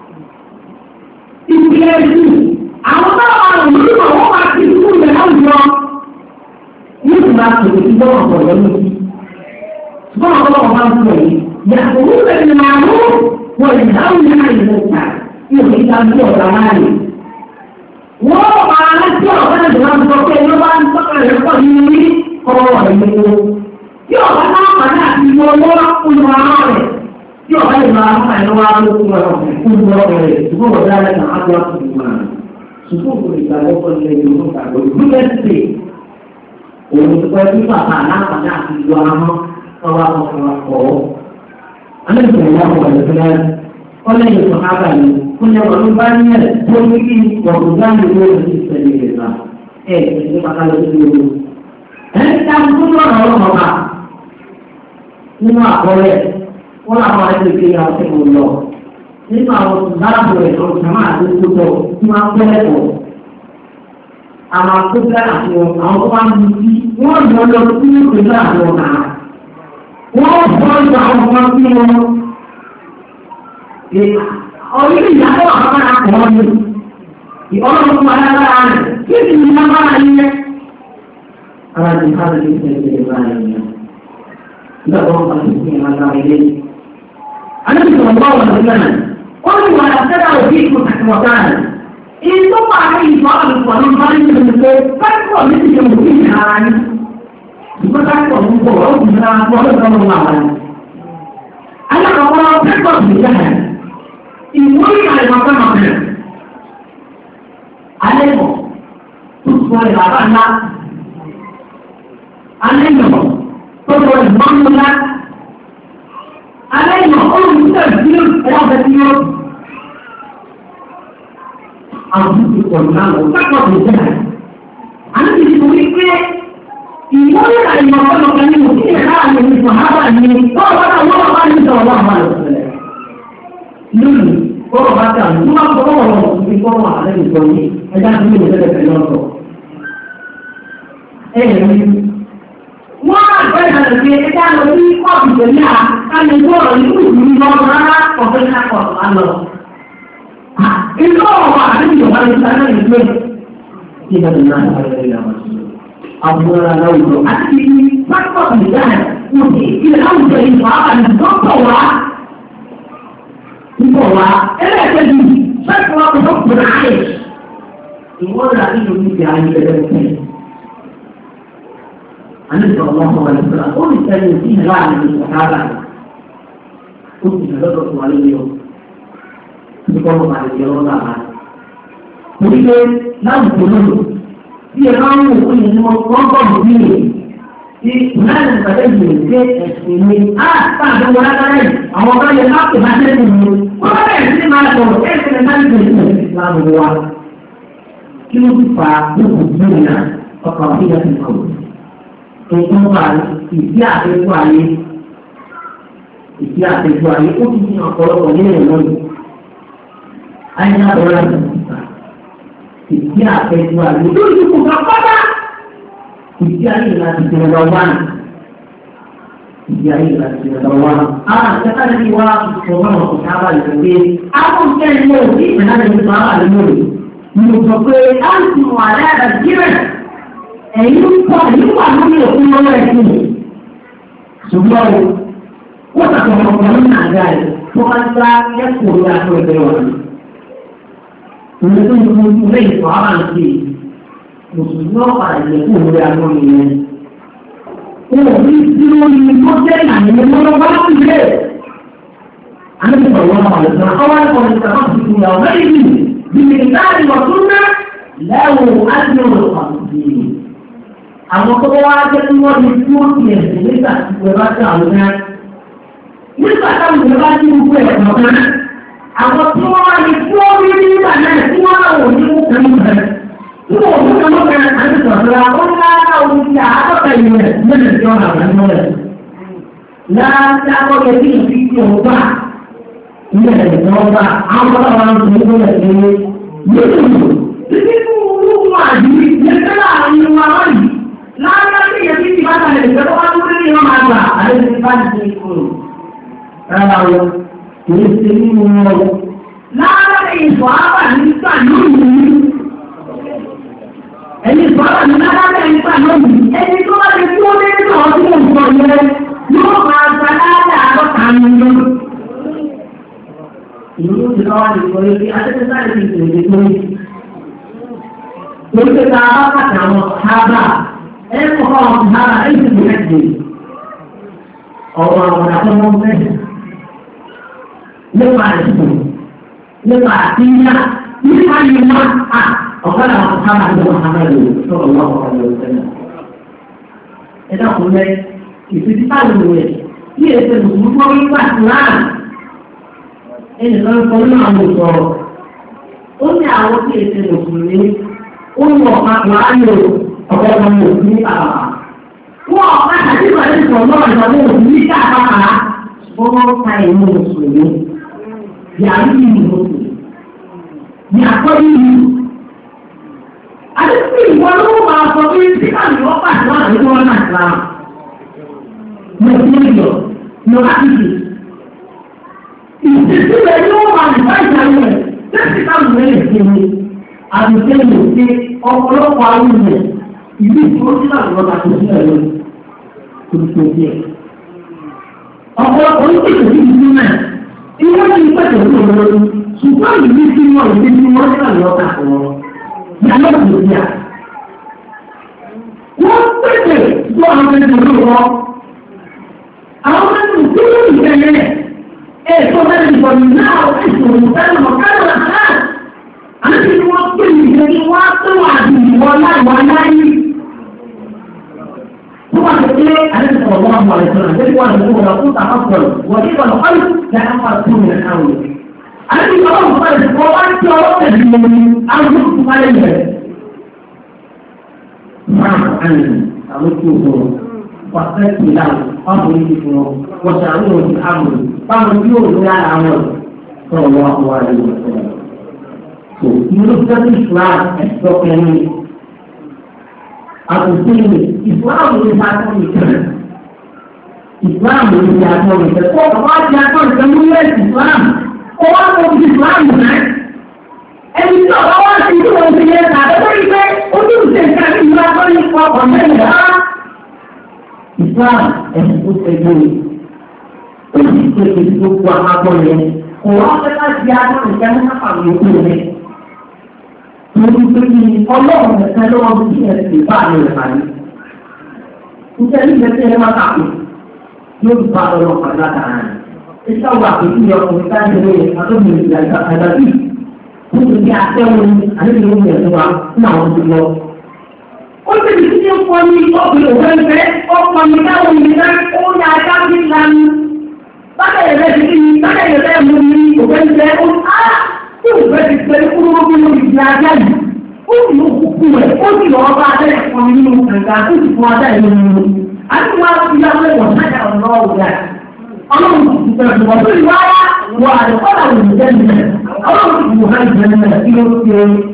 Ìpìlẹ̀ ẹ̀sìn, àwọn bá wà lórí àwọn máa ti kú ilẹ̀ láwùjọ. Ní ìgbà tòun ti gbọ́n ọ̀pọ̀ lọ́nà sí. Ṣùgbọ́n àwọn ọmọ máa ń sọ yìí, yàtọ̀ wọ́n fẹ́ ní máa mú wọ́n lè dáhùn ní àyè lọ́ta ní òní ìta bí ọ̀gá láàyè. Wọ́n máa ń tí ọ̀gá náà tó máa ń sọ pé ló bá ń tọ́ka rẹ̀ pọ̀ ní orí ọ̀rọ̀ ìgbésẹ̀. tí ọ̀gá náà pàdé àti ìwọ owó olùwà náà rẹ̀ tí ọ̀gá lè máa ń pàdé wá lókun ọ̀rọ̀ fún ọ̀rọ̀ rẹ̀ ṣùgbọ́n ọ̀gá rẹ̀ kàn á tó àti ìwọ̀n rẹ̀ ṣùgbọ́n kò lè gbàgbọ́ pọ̀ lẹ́yìn ìlú ìgbàgbọ́ ìgbésẹ̀ òun ti pẹ́ bí bàbá aláǹfààní àti ìlú ahọ́n ọwọ́ akọ̀kọ̀ ọ̀ọ́. Alẹ́sẹ̀ ìyá ọ̀pọ̀ ìfẹ́ ọlẹ́yìn tó hábà ní kúnlẹ̀ wọn bá ní ẹ̀ tó ní kí ọ̀gbọ̀n dáhùn ìwé rẹ̀ ti ṣẹlẹ̀ rẹ̀ náà ẹ̀ ní pátá lọ sí ojú. Ẹ̀ ń ta fún lọ́nà ọlọ́mọba nínú àkọọ́lẹ̀ wọn làwọn ẹgbẹ́ ìgbéyàwó tí mo lọ nínú àwọn ìdáàbò rẹ̀ lọ jàmá àti ìkótó tí wọ́n á gbẹ́lẹ̀ pọ̀. Àwọn akókò àti àwọn tó bá ń mú sí wọ́n lọ lọ sí ìpínlẹ̀ àwọn ọ̀nà. Wọ́n bọ́ ìgbà àwọn ọmọ sí wọn. Ọ̀rẹ́ ìyàwó àwọn akọ̀ọ́ ni ìọlọ́run fún alágbára rẹ̀ kí ni ìlágbára yẹn. Ara ti ká lè ṣe ìṣẹ̀lẹ̀ báyìí ni. Nígbà tó wọ́n bá ti fún ìlágbára ilé. Àlejò tó ń bá wọn lọ́wọ́ náà. Wọ́n ní wàhálà sẹ́dá òbí ìkó àtìwọ̀tá rẹ̀. Ìtò pàdé ìfọ̀ àlùfọ̀ ló bá ní ìlú pé pẹ́ẹ́pọ̀ ní ti ṣe mú kí ìhà ara ní. Ìgbà pẹ́ẹ́pọ̀ ń bọ̀ ó kì í ra fún ọlọ́dọ̀ ọmọ àwọn ẹni. Alákọ̀ọ́kọ́ pẹ́ẹ́pọ̀ sì yá ẹ̀. Ìwé ìrìnàjò kan náà bẹ̀rẹ̀. Alẹ́mọ̀ tó sọ ẹ̀ bàbá ńlá. Alẹ́mọ̀ tó sọ ẹ̀ mọ́ ńlá. Alẹ́mọ̀ ó ń tẹ̀ sí ẹ̀rọ bẹ̀ sí yóò. Àwọn ìdíje pọ̀ náà lọ sápọ̀ tó jẹ́ ẹ̀. Àní ti sọ wípé ìwọ́n yẹn àyè ọ̀pọ̀lọpọ̀ ní òkú yẹn láàrin ìlú Sàhábà ní wọ́n bá ní sọ̀rọ̀ wà wà lọ́sẹ̀lẹ̀. Lónìí, kọ́kọ́ bá tà ní wọ́n kọ́ wọ́n wọ́n fi kọ́kọ́ àlẹ́ ìsọ̀ yìí ẹja tó ní ìṣẹ̀lẹ̀ pẹ̀lú ọ̀sọ̀. Wọ́n á gbé ìrìnàjò pé ẹja lọ sí kọ́ọ̀tù pẹ̀lú à káni gbọ́dọ̀ ní kùtù ní lọ́wọ́ rárá ọ̀fẹ́ ká kọ̀ọ̀tù á lọ. Ìlú ọ̀wọ́ àdéhùn ìwà ìsàlẹ̀ ìgbé. Kí ni ọ̀dọ̀ náà wà lórí àwọn ìṣòro? Àbúrò aláwùjọ àti pápákọ̀ ìdáná wọ́n ti ìpínlẹ̀ àwùjọ ìfọ̀ àbàlẹ̀ dọ́kọ̀ wá. Nígbà wá ẹlẹ́ẹ̀kẹ́jì fẹ́ẹ̀kì wá kò tó kùnà ayé. Ìwọ́n rà nínú níbi ayé ẹgbẹ́ pẹ̀lú. Àní sọ̀rọ̀ wọn kọ̀ wáyé sọ̀rọ̀ ó lè tẹ̀lé sí ìlà àmì ìṣọ̀kára rẹ̀. Ó sì lè lọ́dọ̀ tó wà lórí o. Nígbà wọn máa lè jẹ́ ọ́nà àmà. Mo rí pé láwùjọ lọ́dọ̀ bí ẹ máa ń wò ó yẹn ni wọ́n gbọ́ bọ̀ bí mi. Ti ìlànà ìpàdé yìí ṣe ẹ̀sìn mi. Á sáàbẹ̀ wọn lágbára yìí. Àwọn ọ̀gá yẹn máa pè máa tẹ́lẹ̀ mi. Wọ́n bá bẹ̀rẹ̀ sí máa sọ̀rọ̀ ẹ̀sìn máa ń bẹ̀rẹ̀ sí ẹ̀sìn ìsìlámù wa. Kí ló ti fà á lóko gbẹ̀yà ọkọ̀ àfihàn ti kọ̀? Ètò wa ìdí àtẹ̀jú ayé. Ìdí àtẹ̀jú ayé ó ti fi ọ̀pọ̀lọpọ̀ nínú ìlú yìí. Ayé náà bọ̀rọ̀ láti ìdí àtẹ̀jú ayé. Lórí ìkùn kan pátá. Ìdí ayé láti fi ọ̀dọ̀ wá ní. Ìdí ayé láti fi ọ̀dọ̀ wá ní. Àtẹ̀ká lè wá ìṣòro náà kò sábà lè pé àwọn ìṣẹ́ ìlú òbí ìpínlẹ̀ ìlú sábà lè mú rè. Mo sọ pé a ń ti wà lára jílẹ̀. Ẹ̀yin ń pọ̀ èyí wà lórí òkú lọ́wọ́ ẹ̀sìn. Ṣùgbọ́n wọ́n tàbí ọmọkùnrin náà gà ẹ̀ tó máa ń gbá ẹ̀kọ́ orí aṣọ ẹgbẹ́ wọn. Ìwé tó ń fún ilé ìfọ̀ àwọn àti Mùsùlùmí ọ̀pá ìjẹ̀kú orí aṣọ ìyẹn. Wọ́n ò ní sí lórí tó jẹ́ ìlànà ìmọ̀lọ́wọ́ láti ilé. Àní ìfọ̀wọ́ àwọn àlùfáà ọwọ́ ẹ̀kọ́ ìfọ̀wọ́ ti fi hàn lẹ́yìn بمقدار وسنة له أجر خمسين. Àwọn tó wá jẹ́ kí wọ́n lè tí wọ́n ti ẹ̀sìn nígbà tí wọ́n bá tẹ àwọn náà. Nígbà táwọn ìjọba bá ní gbogbo ẹ̀kọ́ kan, àwọn tí wọ́n wá lè tí wọ́n rí nígbà náà tí wọ́n náà wò ní kó kan nígbà náà. Tí wọ́n ò ní kan lọ́kàn àti sọ̀rọ̀ ó ní lára omi tí àádọ́ta ìlú rẹ̀ lẹ́nà tí wọ́n àgbà ní ọ̀rẹ́. Láti akọ́kẹ́ tí ìfi tí òun gbà ilé ìjọba àwọn ọlọ́wọ́ ń tún ní ẹ̀sìn yóò títí fún olúkún àdúrí lẹ́sẹ̀ láàrin wa wáyìí láàrín tí ìyẹn títí bá tàlẹ̀ ìjọba wá tó rí wọn máa gbà àlejò bá ti ṣe ìkòrò rárá wọn kò ní ṣe nínú wọn láàrín ìfọ̀ àbà nígbà lónìí ẹni ìfọ̀ àbà ní láàrín nígbà lónìí ẹni tó bá ti tó dé nínú ọdún òǹkọ yẹn yóò máa gba láàrín àádọ́ta nínú ìlú ti lọ́wọ́ ní ìkọ̀lẹ́ bí atẹ́tẹ́sá lè fi ìrètí lórí. Lórí pé ká bá pàtàkì àwọn ọ̀hábà, ẹ̀ kọ́kọ́ àwọn ọ̀hábà ẹ̀ ti bẹ̀rẹ̀ dé. ọ̀rọ̀ àwọn àtọ́mọ́ mẹ́rin nípa ẹ̀sùn nípa àtìyá nípa ìmọ̀ ọ̀kadà àwọn sábà ní Muhammad sọ̀rọ̀ lọ́wọ́ ọ̀rọ̀ ìṣẹ̀lẹ̀. ẹ dákun lẹ ìfìdí táwọn rẹ̀ kí èsè mùsùlùmí kọ́ nípa ìsìláàmù ẹnìkan sọ nínú àwọn ìsọ̀rọ̀ ó ní àwọn kí èsè mùsùlùmí ó ń wọ̀ papọ̀ ayò ọ̀pọ̀ ọmọ mùsùlùmí àbàbà. wọ́n ọ̀pá àti ìbàdí sọ̀rọ̀ náà ìbàdí mùsùlùmí káàkiri wọ́n ta ìlú mùsùlùmí yàrá ìlú mùsùlùmí yàtọ̀ ìlú. àti tí ìwọ ló máa sọ pé síkà ní wọ́n pàṣẹ wọn àti wọn náà ṣe àwọn. mo ti ń yọ lọ láti ṣe. ìṣèṣirò ẹni wọ́n máa nípa ìṣàlẹ̀ rẹ̀ tẹ́sí káwọn ẹ̀rẹ̀ ṣe ni àdùnkẹ́ lè ṣe ọ̀pọ̀lọpọ̀ àwọn ilẹ̀ ìlú ìṣòro sí àwọn ọ̀gá tó ṣe ẹ̀rọ tó ṣe díẹ̀. ọ̀pọ̀lọpọ̀ ń pèsè sí ìlú náà ìwọ́n ti pèsè sí òun ṣùgbọ́n ìlú tí wọ́n ìlú tí wọ́n ní àwọn ọ̀gá kan yàrá ìgbòsí à. wọ́n pèsè tó àwọn ẹni tó lọ. àwọn ẹni tó lọ ìgbẹ́lẹ̀ ètò ẹni ìbọ̀nì náà ẹ̀sùn ìfẹ́lẹ̀ ọ̀kadà náà. àti wọ́n pè ní ìgbẹ́ni wọ́n á tó àdìmọ̀ láìwá láyé. ثم تقول عليه صلى الله عليه وسلم ذلك وانا بقول لقوت أفضل وكيف القلب لأنه تكون من الأول عليه صلى الله عليه وسلم وقال تيارات الجنون أرجوكم عليه معه عنه أرجوكم فاستيقظ له أمركم وشعروه في الأمر فارجوه إلى الأمر صلى الله عليه وسلم يرد الإسلام السكني àtúntò ìsìláàmù ní sàtọ́ nìkan ìsìláàmù ní sàtọ́ nìkan kó ọ̀pọ̀ àti àtọ́ nìkan ní ilé ìsìláàmù kó wá kó fi ìsìláàmù náà ẹni tí ọ̀pọ̀ wá sí tí wọ́n ti yẹ ká lọ́wọ́ ìgbẹ́ ojú ìṣe nǹkan ní ìlú àtọ́ ní ọkọ̀ mẹ́rin rárá ìsìláàmù ẹ̀sìn tó tẹ̀lé ó sì ṣe èyí tó kú àmàgbọ́ yẹn kò wá fẹ́ láti àtọ́ nìkan ní kápá yòókù rẹ̀. Mo ti ní ọlọ́run ẹ̀ka lọ́wọ́ bí ẹ ti bá àmì rẹ̀ parí. Iṣẹ́ ní ìgbésẹ̀ ẹ máa tàkùn yóò fi bá ọlọ́run pàdé látara rẹ̀. Iṣẹ́ wà pé kí ọkùnrin káyọ̀ lé adóbìnrin ìgbà àgbàdì. Mo ti ní àtẹ́wọ̀n ní àdébìnrin omi ẹ̀sùn wa fún àwọn tó lọ. Ó ti di títí fọ́ ní ọkùnrin òfẹ́fẹ́ ọkọ̀ mi káwọn mi náà ó ní ajá sí lánàá. Bákẹ́yẹ̀ rẹ̀ ti kí ni bákẹ́yẹ̀ rẹ̀ mú mi òfẹ́fẹ́ ó tí o fẹ́ ti pẹ́ kúrò bí o ìdí ajá yìí ó sì ló kúkú rẹ̀ ó sì lọ́ọ́ bá abẹ́ ẹ̀kọ́ nínú kàǹkà tó sì fún ajá yìí nínú. àti wọn á fi yàwó ẹ̀wọ̀n sájà ọ̀nà ọ̀gá ọlọ́run ti fi pẹ̀lú wọn tó ìwá wọ àdìkọ́lá òun jẹ́ nílẹ̀ ọlọ́run ti wò hàn jẹ́ nílẹ̀ kí ló ṣe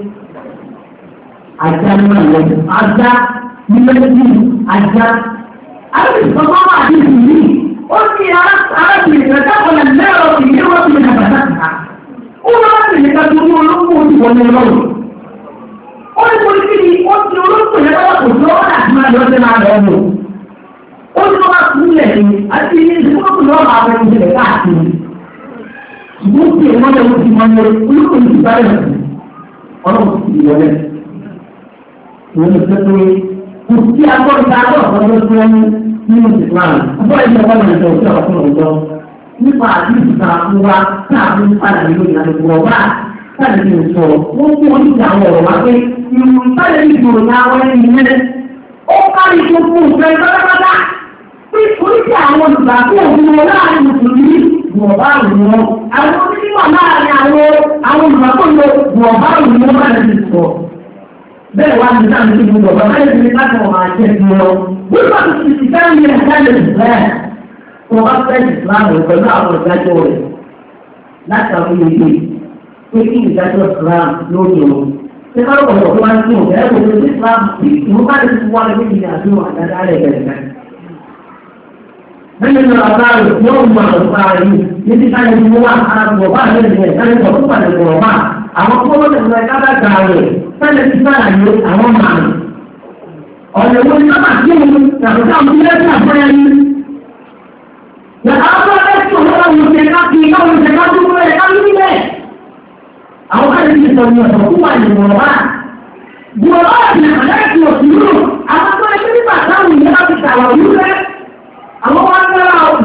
ajá náà lẹ́nu ajá nílẹ̀ sí ajá. àti ìsọ̀kọ́ máa di ìlú ó ti arábìnrin rẹ̀ dákọ̀lẹ̀ lẹ́rọ̀ ìléwọ́ ti nà bàtà kà. Ó máa ń tẹ̀lé kájú ní olóńgbò ìwọlé ọlọ́run. Ó ní mo ní kí ó ti olóńgbò yẹn lọ́wọ́ kò tó ọ́nà àti máa lọ́ọ́ máa lọ́ọ́ mọ̀. Ó ní wọ́n máa kún lẹ̀ ní àti ní ìdíkọ́kù náà máa bẹ̀rẹ̀ ìṣẹ̀lẹ̀ káàkiri. Ṣùgbọ́n tí èèyàn lọ́wọ́ ti máa lọ olóńgbò yìí bá yẹ̀ sí. Ọlọ́run ti wọlé. Ìwọ́n ti sọ pé kò sí agbọ́nta agbọ́nta tó ń nínú ìsìlámù. Ọgbọ́n ìjọba nípa àdúgbò kan wá káàbí padà nínú ìlànà ìwọ̀nba káàdì ní ìṣòro wọ́n mú oníṣẹ́ àwọn ọ̀rọ̀ wá pé ìrùn ìpàdé ìṣòro ní àwọn ẹni yẹn ó kárí tó fún ìfẹ́ pátápátá pé oníṣẹ́ àwọn olùgbàgbọ́ òun wọn láàrin mùsùlùmí ìwọ̀nba òun wọn àwọn onímọ̀ láàrin àwọn olùgbàgbọ́ ìwọ̀nba òun wọn bá lè sọ. bẹ́ẹ̀ wá ní sáà ní ìgbìmọ̀ bàbá yẹn ti láti wọn máa jẹ́ ìgbìmọ̀ wípé àti ìfẹ́ mi ẹ̀ wọ́n bá fẹ́ ìsìláàmù pẹ̀lú àwọn ìdájọ́ rẹ̀ láti àwọn ilé pé kí ìdájọ́ ìsìláàmù lóde o. Ṣé ká lọ́wọ́ tó máa ń tún ọ̀gá ẹ̀rọ tó ní ìsìláàmù tí ìwọ́n bá lè fi wá lórí ìdí àdúrà àdáda rẹ̀ bẹ̀rẹ̀ náà. Bẹ́ẹ̀ni ní ọ̀gá rẹ̀ yóò mú àwọn ọ̀gá rẹ̀ yìí níbi ká lè mú wá àbọ̀ bá rẹ̀ rẹ̀ ká lè sọ fún pàdé bọ̀ bá àwọn tó wọ́n tẹ̀lé ká bá gbà rẹ̀ sẹ́lẹ̀ ti sàlàyé àwọn màmí. Ọ̀nà ìwé ní bàbá tí mo yàtọ̀ sí àwọn ilé tí àgbẹ̀yẹ ní. Yàtọ̀ àwọn ẹgbẹ́ tí òun náà wọ́n ṣe ká fi ká wọ́n ṣe ká tó wọ́n ẹ̀ ká ní nílẹ̀. Àwọn ká lè ti sọ ní ọ̀sán fún pàdé bọ̀ bá. Bọ̀ bá ti àdáyé òṣèlú àwọn tó ẹgbẹ́ nígbà táwọn ìyẹn bá ti tàwọn ìlú rẹ̀. Àwọn wá ń gbára wà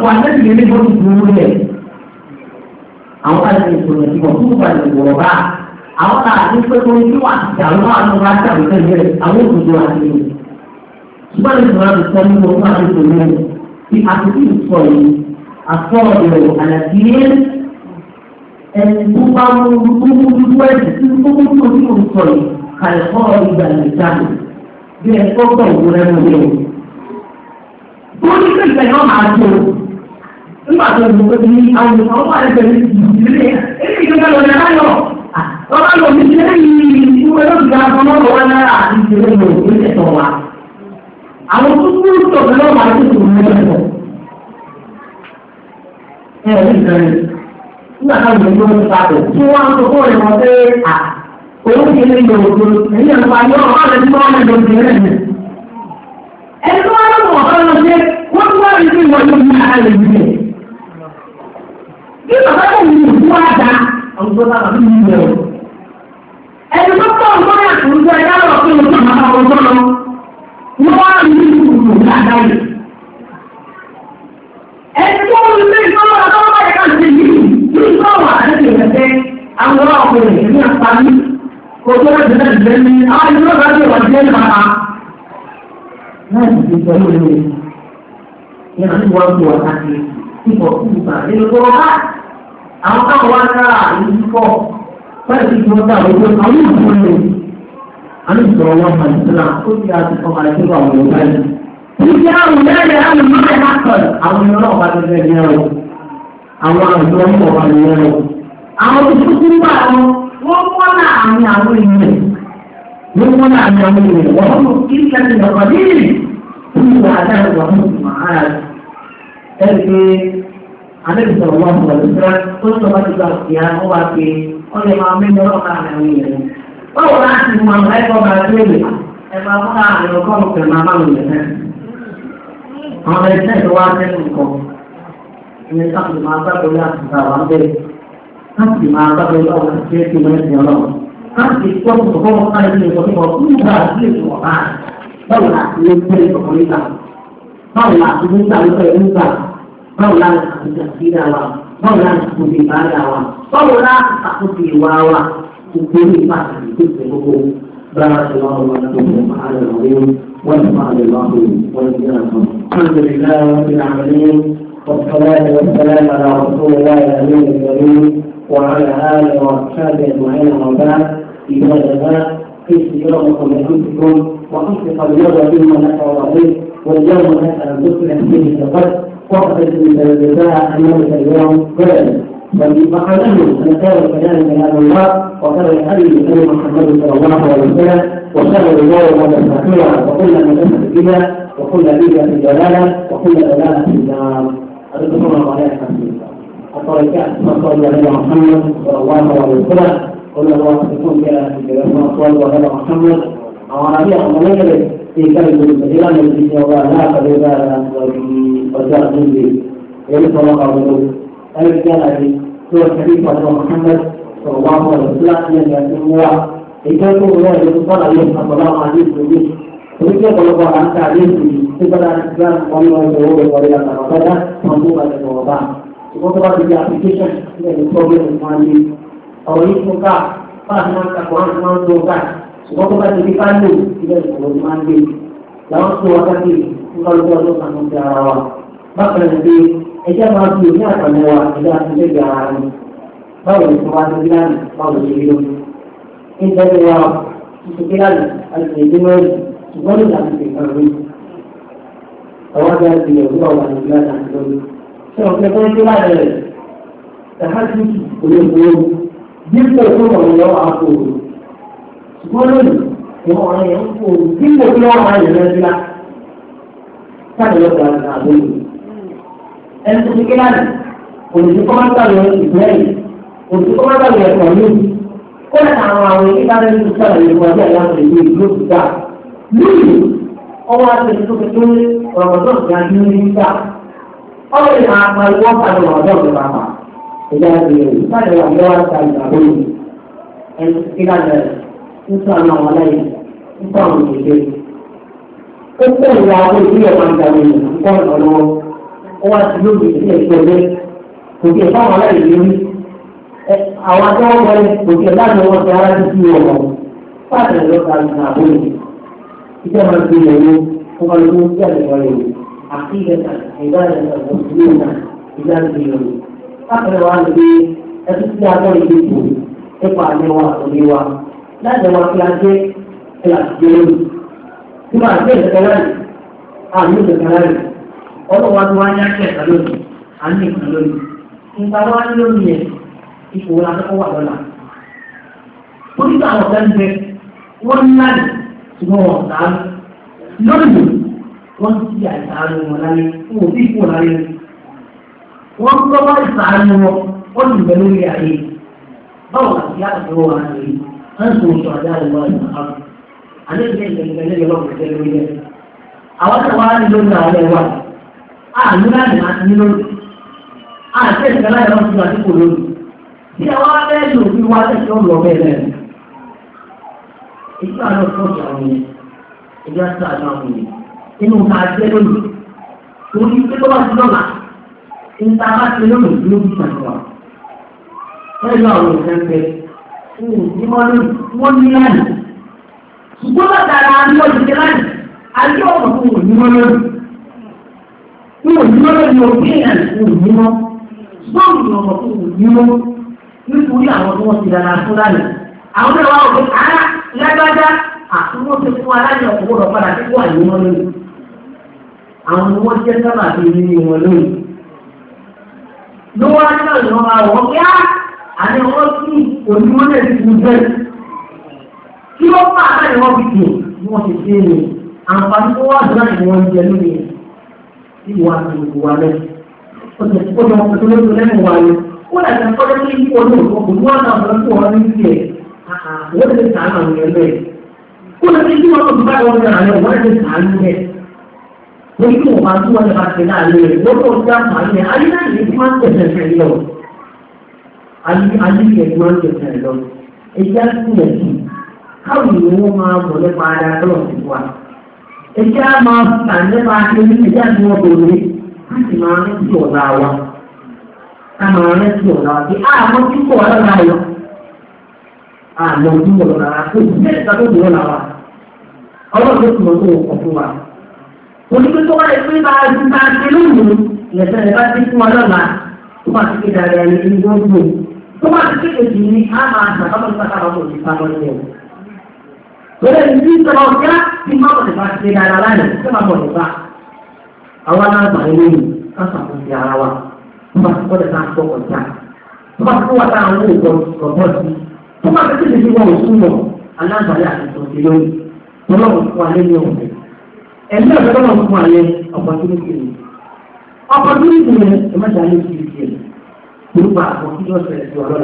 ìdílé bó ti dúró lẹ̀. Àwọn àti ìṣòro ìṣòro tó wà ní ìwọ̀n bá àwọn àti pé kó ní wà sí àwọn àwọn bá tàbí tẹ̀lé àwọn òṣèlú àti ìlú. Ṣùgbọ́n ìṣòro àti sọ ní wọn máa ń tò lẹ́nu tí àtúntì sọ yìí àtọ́rọ̀ ìrò àlàkìyé ẹni tó bá mú dúdú ẹ̀sìn tí tó mú dúdú tí mo sọ yìí kàlẹ́kọ́ ìgbà ìjáde bí ẹ tó gbọ̀ òwúrọ̀ ẹnu rẹ̀. Wọ́n ní kí ìgbà yẹn máa tó nígbà tó ń gbé ní àwọn ìfọwọ́ wà lẹ́gbẹ̀ẹ́ ìdílé èyí ìjọba lọ ní aláyọ̀ wọ́n bá lọ ní ìdílé yìí ìwé ló ga ọmọ ọ̀rọ̀ wa náírà àti ìdílé lò ní ẹ̀tọ́ wa. Àwọn tó kúrò tó ọ̀gbẹ́ náà máa tó tó ní ẹ̀tọ́. Ẹ ẹ̀ ní ìtàn nígbà táwọn ìlú ló ń papọ̀ tí wọ́n á tó kó rẹ̀ wọ́n pé òun ti lè lò òkú ẹ̀yìn ẹ̀fọ́ ayé ọ̀rọ̀ wà lẹ́nu wọn lẹ́nu ìdílé rẹ̀. Ẹni tó wá lọ́wọ́ ọ̀rọ̀ lọ sí wọ́n tún wá rí sí ìwọ̀n tó ní ara rẹ̀ nílẹ̀. Bí bàbá tó ní ìlú wá dá àwọn tó bá wà nínú ìlú rẹ̀. Ẹni tó tọ̀ ń gbọ́dọ̀ àtúntò ẹ̀dá lọ sí ìlú tó máa wọ́n tó lọ. Wọ́n wá rí sí ìlú dáadáa yìí. Ẹni tó ń lé ìtọ́wọ́ àtọ́wọ́ bá yẹ ká ṣe yìí ní ìtọ́wọ́ àti ìrẹsẹ̀ àwọn ọkùnrin ní àpárí. Kò tó láti dá ìgbẹ́ ní àwọn ìlú bá ti wà jẹ́ ìbára. Láti fi sọ lórí rẹ̀. Ní àti wọ́n ti wà káàkiri ìbọ̀ fún ìgbà nínú tó wá. Àwọn káwọn wá sára ìlú pọ̀. Fẹ́ẹ̀ tí wọ́n dá òjò àwọn ìlú rẹ̀. Àní ìsọ̀rọ̀ wọn máa ń sílá ó ti àti ọmọ àti ọmọ àwọn ọ̀gá yìí. Ìdí àwọn ìlẹ́rẹ̀ àwọn ìmọ̀lẹ̀ máa kọ̀ àwọn ìlú náà bá ti fẹ́ ní ẹ̀rọ. Àwọn àjọ ń bọ̀ wà ní ẹ̀rọ. Àwọn ìdúkú wà wọ́n wọ́n láàárín àwọn ìlú. Wọ́n wọ́n láàárín àwọn ìlú. Wọ́n mú kí kẹ́kẹ́ lọ́kọ̀ nílì. Wọ́n wà dáhùn wà fún ìmọ̀ ara rẹ̀. Ẹ̀rì Ànábì sallallahu alaihi wasallam tó ń sọ̀rọ̀ nípa ìyá wọn wá pé wọ́n lè máa mẹ́jọ náà láàárín àwọn ìlú. Báwo láti mú àwọn ẹ̀kọ́ máa tó lè ẹ máa mú láàárín ọgọ́rùn-ún pẹ̀lú máa máa lè fẹ́. Àwọn ẹ̀sẹ̀ tó wá sẹ́nu nǹkan. Ìyẹn sáàpù máa gbàgbọ́ láti gbà wá bẹ́ẹ̀. Láti máa gbàgbọ́ láwọn àti ẹ̀kọ́ mẹ́sìn ọlọ́run. Láti gbọ́ ọ̀pọ̀ káyọ̀ ìgbà fún ìgbà àti ìgbà báyìí. Báwo láti lè gbé ìgbà nígbà? Báwo láti lè gbà nígbà? Báwo láti ṣàkóso ìdá wa? Báwo láti ṣàkóso ìbáradà wa? Báwo láti ṣàkóso ìwà wa? Ìgbéni pàtàkì tó ṣe gbogbo. بارك الله لكم وعلى العظيم ونفعل الله وإياكم. الحمد لله رب العالمين والصلاة والسلام على رسول الله الأمين الكريم وعلى آله وأصحابه أجمعين وبعد عباد الله قيسوا يومكم لأنفسكم وأنفقوا اليوم فيما نفع الله واليوم نسأل أن تصلح فيه الفقر واقصد من الجزاء أنه اليوم غير فعله أن خير الكلام كلام الله وخير الهدي هدي محمد صلى الله عليه وسلم وشر الأمور محدثاتها وكل محدثة بدعة وكل بدعة ضلالة وكل ضلالة في النار. الرسول عليه الطريقات صلى على محمد صلى الله عليه وسلم قل الله تكون بها في جلالة صلى على محمد وعلى نبي محمد في كلمة كثيرة من ذكر الله لا قدر وجاء به يلقى الله قوله ذلك كان هو الحديث عن محمد صلى الله عليه وسلم أن هو يكون الله يتصل عليه الصلاة عليه وسلم ويجب الله عن تعليم سبب الإسلام والله يقول ولا تقبل منظومة الوضع وطبعا في application dari problem mandi atau muka pas Quran mantuka وطبعا في pandu dari problem mandi lawan suatu kalau itu sanggup jawab maka nanti Esa maksudnya apa lewat tidak bisa jalan. Baru suatu bilang baru hidup. Ini lewat sekian al-Jumlah semua tidak diperlukan. Awak jangan dia bawa bilang dulu. So kita itu ada tahajud belum dia semua orang aku. Semua yang orang yang pun dia orang yang bilang saya tidak ada. Untuk pikiran, untuk komentar Israel, untuk komentar ekonomi, orang ini kita ada usaha yang wajah yang lebih juga. Dulu orang itu betul Ramadan yang diminta. Orang yang amal uang pada Ramadan berapa? Jadi pada Ramadan saya tahu. Kita ada usaha yang lain, usaha yang lebih. Untuk yang lebih yang kami, untuk orang ó wá sí lórí ilé ìpele kò tí ẹ̀ fáwọn aláìlú rí àwọn akẹ́wọ́n wọlé kò tí ẹ̀ láti wọ́n ti ara ti fi ọmọ pàṣẹ lọ́ta ìgbà àbúrò ìjọba máa ń gbé ìyẹ̀wò fún ọlọ́dún tó ń jẹ́ àlẹ́ wọlé àkíyèsí ìdánilẹ́sẹ̀ òṣèlú náà ìdánilẹ́sẹ̀ káàkiri wa ń gbé ẹtú sí abọ́ ìdìbò nípa àlẹ́wà òníwà láti wá kí a gbé kíláàsì lórí. Tí wàá gbé ìṣẹ̀lẹ̀ láì, àmì ìṣẹ̀lẹ̀ láì, ọlọ́wà tó wá ní àṣẹ ìṣẹ̀lẹ̀ lónìí, à ń ní ìṣẹ̀lẹ̀ lónìí. Nípa wá ní lónìí yẹn, ipò wọn akẹ́kọ̀ọ́ wà lọ́la. Polisi àwọn ọ̀gá ń bẹ, wọ́n ní láì, ṣùgbọ́n wọn sáré. Lónìí, wọ́n ti àìsàn wọn láyé, wọn ò bí ìkó láyé. Wọ́n ń lọ́wọ́ ìsàn wọn, wọ́n ti bẹ̀ lórí ayé. Báwo la ti yára tó wà lórí? Wọ́n sọ oṣù àdá ìwà ìsàn. Àlejò ìgbẹ̀lẹ́gbẹ̀lẹ́ yọ lọ́wọ́ ìṣẹ́ lórí ẹ̀. Àwọn tó wá ní lórí àwọn ẹwà. Àmì láti máa ti ní lórí. Àti ìṣẹ̀lẹ̀ láì lọ́wọ́ sí àdínkù lórí. Bí àwọn abẹ́rẹ́ lò fi wá tẹ̀sí ọ̀rọ̀ ọ̀bẹ rẹ̀. Ìjọba náà fọ́ọ̀ṣì àwọn yẹn. Ìjọba sí àjọ àwọn yẹn. Inú ká jẹ́ lónìí. Torí pé tó bá ti lọ́la. Ìta bá ti lónìí ló bí ìṣàkóso. Ẹ̀rọ àwọn ìṣẹ́ńpẹ́. Wọ́n ní láyé. Ṣùgbọ́n látara ní ọjọ́ ìṣẹ́ láyé. Ayé ọ̀pọ̀ fún ònímọ́ lórí. Fún ònímọ́ lórí òfin ìrìn fún ònímọ́. Ṣùgbọ́n ọ̀pọ̀ fún ònímọ́. Nítorí àwọn tí wọ́n ti dára fún láyé. Àwọn ẹ̀wà òfin ara lágbájá àtúnwó ti fún aláyé ọ̀pọ̀ lọ padà sí fún àyímọ́ lórí. Àwọn ni wọ́n jẹ́ sábà bí ní wọn lórí. Ló wá náà ni wọ́n máa wọ́n pé àní wọ́n sí onímọ̀ náà ti fún bẹ́ẹ̀. Kí wọ́n fà á láì wọ́n fi tò ní wọ́n ti ṣe é ní àǹfààní tó wà dúró ní wọ́n jẹ lórí ẹ̀. Bí wọ́n á ti gbogbo wa lẹ́. Ó jẹ́ kó lọ pẹ̀lú lóṣù lẹ́nu wa lẹ́. Ó lè jẹ́ kọ́jọ́ pé kí wọ́n lò ó kò ní wọ́n náà fọ́n tó wọ́n ní sí ẹ̀. Wọ́n lè sàánù àwọn ẹ̀ bẹ́ẹ̀. Ó lè fi kí wọ́n tó bá wọn náà lẹ́ wọ́n lè sàánù ẹ̀. Wọ́n kí wọ́n máa tún wọn lè bá ti náà lé rẹ̀. Wọ́n tó ń dá sàánù ẹ̀. Ayé náà ní máa ń tẹ̀sẹ̀ lọ. Ayé yẹn máa ń tẹ̀sẹ̀ lọ. Ẹja sí ẹ̀sìn. Káwọn ìwé wọn máa mọ̀ nípa ara tọ́lọ̀ sí wa. Ẹja máa tà nípa ẹni ẹja tí wọ́n bòrò láti máa rántí ọ̀la wa. Ká máa rántí ọ̀la wa. Àmọ́ tí kò wá lọ́la wa. Àmọ́ tí kò lọ́la wa. Kò sí ẹ̀ka tó dùn lọ́la wa. Ọlọ́run ló ti mọ̀ tó wọ̀ fún wa. Onígbé tó wáyé pé bá a ti máa ṣe lónìí, ìyẹ̀sẹ̀ rẹ̀ bá ti fún wa lọ́la. Tó bá ti kéde ara ẹni ní gbogbo. Tó bá ti kéde jù ní á máa ṣàkóso ìsàkàbọ̀ ìsàkàbọ̀ ìsàkàbọ̀. Bẹ́ẹ̀ ni bí sọ̀rọ̀ ọ̀gá tí máa bọ̀ nípa ṣe dára láyé tí máa bọ̀ nípa. Àwọn aláǹfààní lóyún ká ṣàkóso ara wa. Wọ́n bá ti kọ́ lẹ́ta àpò ọ̀tá. Wọ́n bá ti kó wa tá àwọn òògùn ọ̀pọ̀ sí. Wọ́n bá ti kéde sí wọn òṣù lọ aláǹfààní àti ìtọ́jú lóyún. Ọlọ́run fún wa lé ní ọ̀fẹ́. Ẹ̀mí ọ̀fẹ́ lọ́wọ́ fún wa lé ọ̀pọ̀ tó ní kiri. Ọ̀pọ̀ tó ní kiri ẹ̀ má dá lé kiri kiri. Yorùbá àwọn kí ló ṣẹlẹ̀ sí ọlọ́la.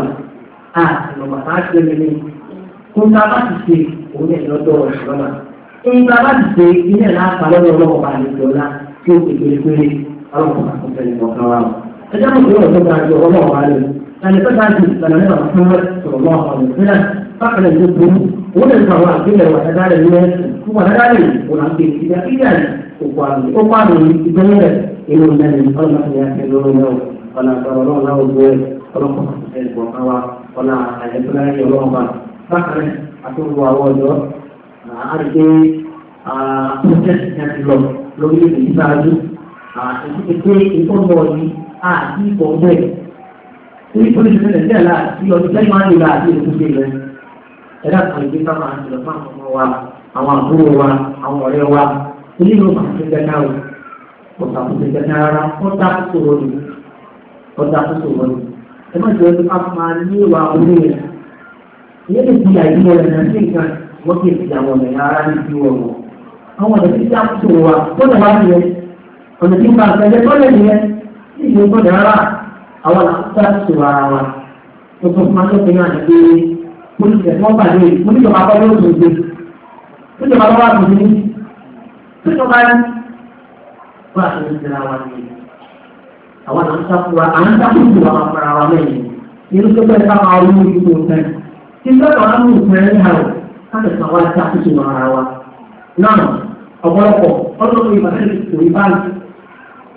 Kúńtà bá ti ṣe òun ẹ̀ lọ́dọ̀ ìṣọ́nà. Ìgbà bá ti ṣe ilé láàpá lọ́dọ̀ ọlọ́wọ́ bá lè jọlá tí ó pèsè péré ọlọ́wọ́ bá tó fẹ́lẹ̀ ọ̀kan wa. Ẹjọ́ mọ̀ pé ọ̀dọ́ bá jọ ọlọ́wọ́ bá lè. Ẹni tó bá ti sọ̀rọ̀ nípa fún sọ̀rọ̀ lọ́wọ́ àwọn ìpínlẹ̀ bákan ní gbogbo òun lè sọ àwọn àgbélẹ̀ wà dáadáa rẹ̀ nílẹ̀ fún wà dáadáa rẹ̀ òun àgbè ìgbà ìgbà rẹ̀ òkú àrùn ìgbẹ́lẹ̀ rẹ̀ inú mẹ́rin ọlọ́mọdé yà kẹ́ lórí náà ọ̀nà àgbàrọ̀ náà náà gbogbo ẹ̀ ọlọ́kọ̀ ẹ̀gbọ̀n wa ọ̀nà àyẹ̀fẹ́ ọlọ́mọba bákan àtúntò àwọn ọ̀dọ́ àti protest náà ti lọ lórí èdè ìsáájú ètò ìtọ́jú ọ̀yìn àti ìpọ̀ bẹ́ẹ̀. Orí polisi ní Nàìjíríà láti ọdún tẹ́lẹ̀ máa ń lò láti ètò ìṣe rẹ̀. Ẹ̀dá kan ìgbé ká máa ń jùlọ fún àwọn ọmọ wa, àwọn àbúrò wa, àwọn ọ̀rẹ́ wa. Ilé ìlú máa ń fi gẹ́gẹ́ náà ọ̀tà kò fi gẹ́gẹ́ rárá, ọ̀tà kò sòrò ni. Ọ̀tà kò sòrò ni. Ẹ má jẹ́ ọdún ká máa ní ìwà orí rẹ̀. Ìyẹn lè fi àìdíwọ̀ rẹ̀ náà sí nǹkan wọ́n kì í fi àwọn ọ̀rẹ́ ara ní ìlú ọ̀wọ̀. Àwọn ọ̀rẹ́ tí a kò wà tó lè wá nìyẹn. Ọ̀nà tí ń bá àgbẹ̀jẹ̀ tó lè nìyẹn. Ní ìlú tó dára, àwọn làkúta tó ara wa. Mo sọ fún akẹ́kọ̀ọ́ náà ní pé polisi ẹ̀fọ́ pàdé oníjọba bá yóò tó gbé. Oníjọba bá wà tó gbé. Oníjọba ní wọ́n àti ìṣẹ̀lẹ̀ wa ní. Àwọn àǹtakùn wa máa fara wa lẹ́yìn. Irú tó bẹ́ẹ̀ ká máa wú ìlú òfin. Ìgbẹ́kọ̀ á mú ìpín ẹni àrò láti san wá sí àkóso ara wa. Náà, ọ̀pọ̀lọpọ̀ ọlọ́run ìbàdàn ìṣòro ìbáyìí.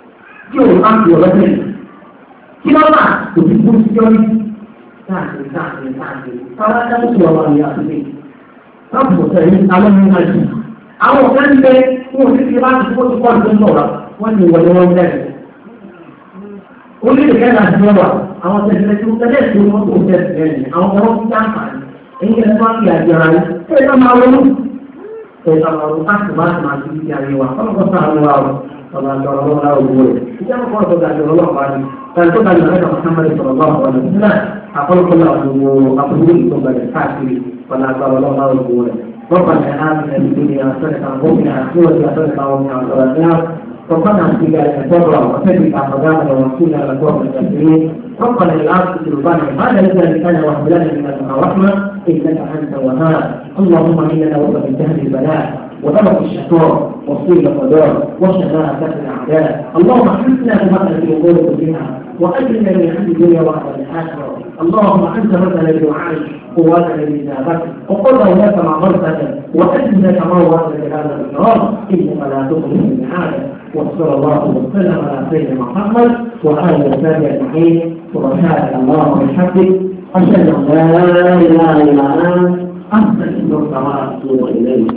tí ò bá fi ọ̀rọ̀ tẹ̀lé. Kí ló máa kò sí fún síjọ́rí? Káàkiri. Káwá dáhùn sí ọ̀rọ̀ àyè àtúnṣe. Láti bọ̀ sẹ́yìn alẹ́ ní àjù. Àwọn ọ̀gá ń bẹ fún òṣìṣẹ́ láti fún òṣìṣẹ́ pọ̀ ní ọ̀rọ̀ wọ́n ti wọlé wọn bẹ̀rẹ̀. Orílẹ̀-èdè kẹ́lá ti wọ́n wà àwọn tẹ̀sílẹ̀ tí ó tẹ́lẹ̀ tí wọ́n tó tẹ̀sílẹ̀ ní àwọn ọmọ tí wọ́n fà ní. Èyí ni wọ́n fi àjẹrà ní. Ẹ̀ka máa wọlé. Ẹ̀ka máa wọlé láti máa ti fi àyè wa. Ọlọ́kọ̀ sáà ló wà wọ̀. Ọba àjọrọ̀ lọ́wọ́ láwọ̀ owó rẹ̀. Ìjọba kọ́ ọ̀tọ̀ àjọrọ̀ lọ́wọ́ wá ní. Ẹ̀ka tó bá yọ̀ lẹ́ka Muhammad sọ̀rọ̀ àwọn ọ̀nà sílẹ̀. Àkọ́lùkọ́lá ọ̀dùnmọ̀ àbúrò ìtọ́gbàlẹ̀ káàkiri. Ọba àjọrọ̀ lọ́wọ́ láwọ̀ owó rẹ̀. ربنا آتنا في الدنيا حسنة وقنا عذاب النار ومن عذاب النار ربنا اغفر لنا ذنوبنا وثبت أقدامنا وانصرنا على القوم الكافرين ربنا لا تزغ قلوبنا بعد إذ هديتنا وهب لنا من لدنك رحمة إنك أنت الوهاب اللهم إنا نعوذ من جهل البلاء وطلب الشقاء وسوء القضاء وشماتة الأعداء اللهم حسنا بمثل في أمور كلها وأجلنا من حد الدنيا وعذاب الآخرة اللهم أنت مثل بدعائك قواتنا بإجابتك وقل هناك مع مرتك وأجلنا كما وعدت بهذا الإكرام إنك لا تخلف الميعاد وصلى الله وسلم على سيدنا محمد وآله وصحبه أجمعين سبحانك اللهم وبحمدك أشهد أن لا إله إلا أنت أستغفرك وأتوب إليك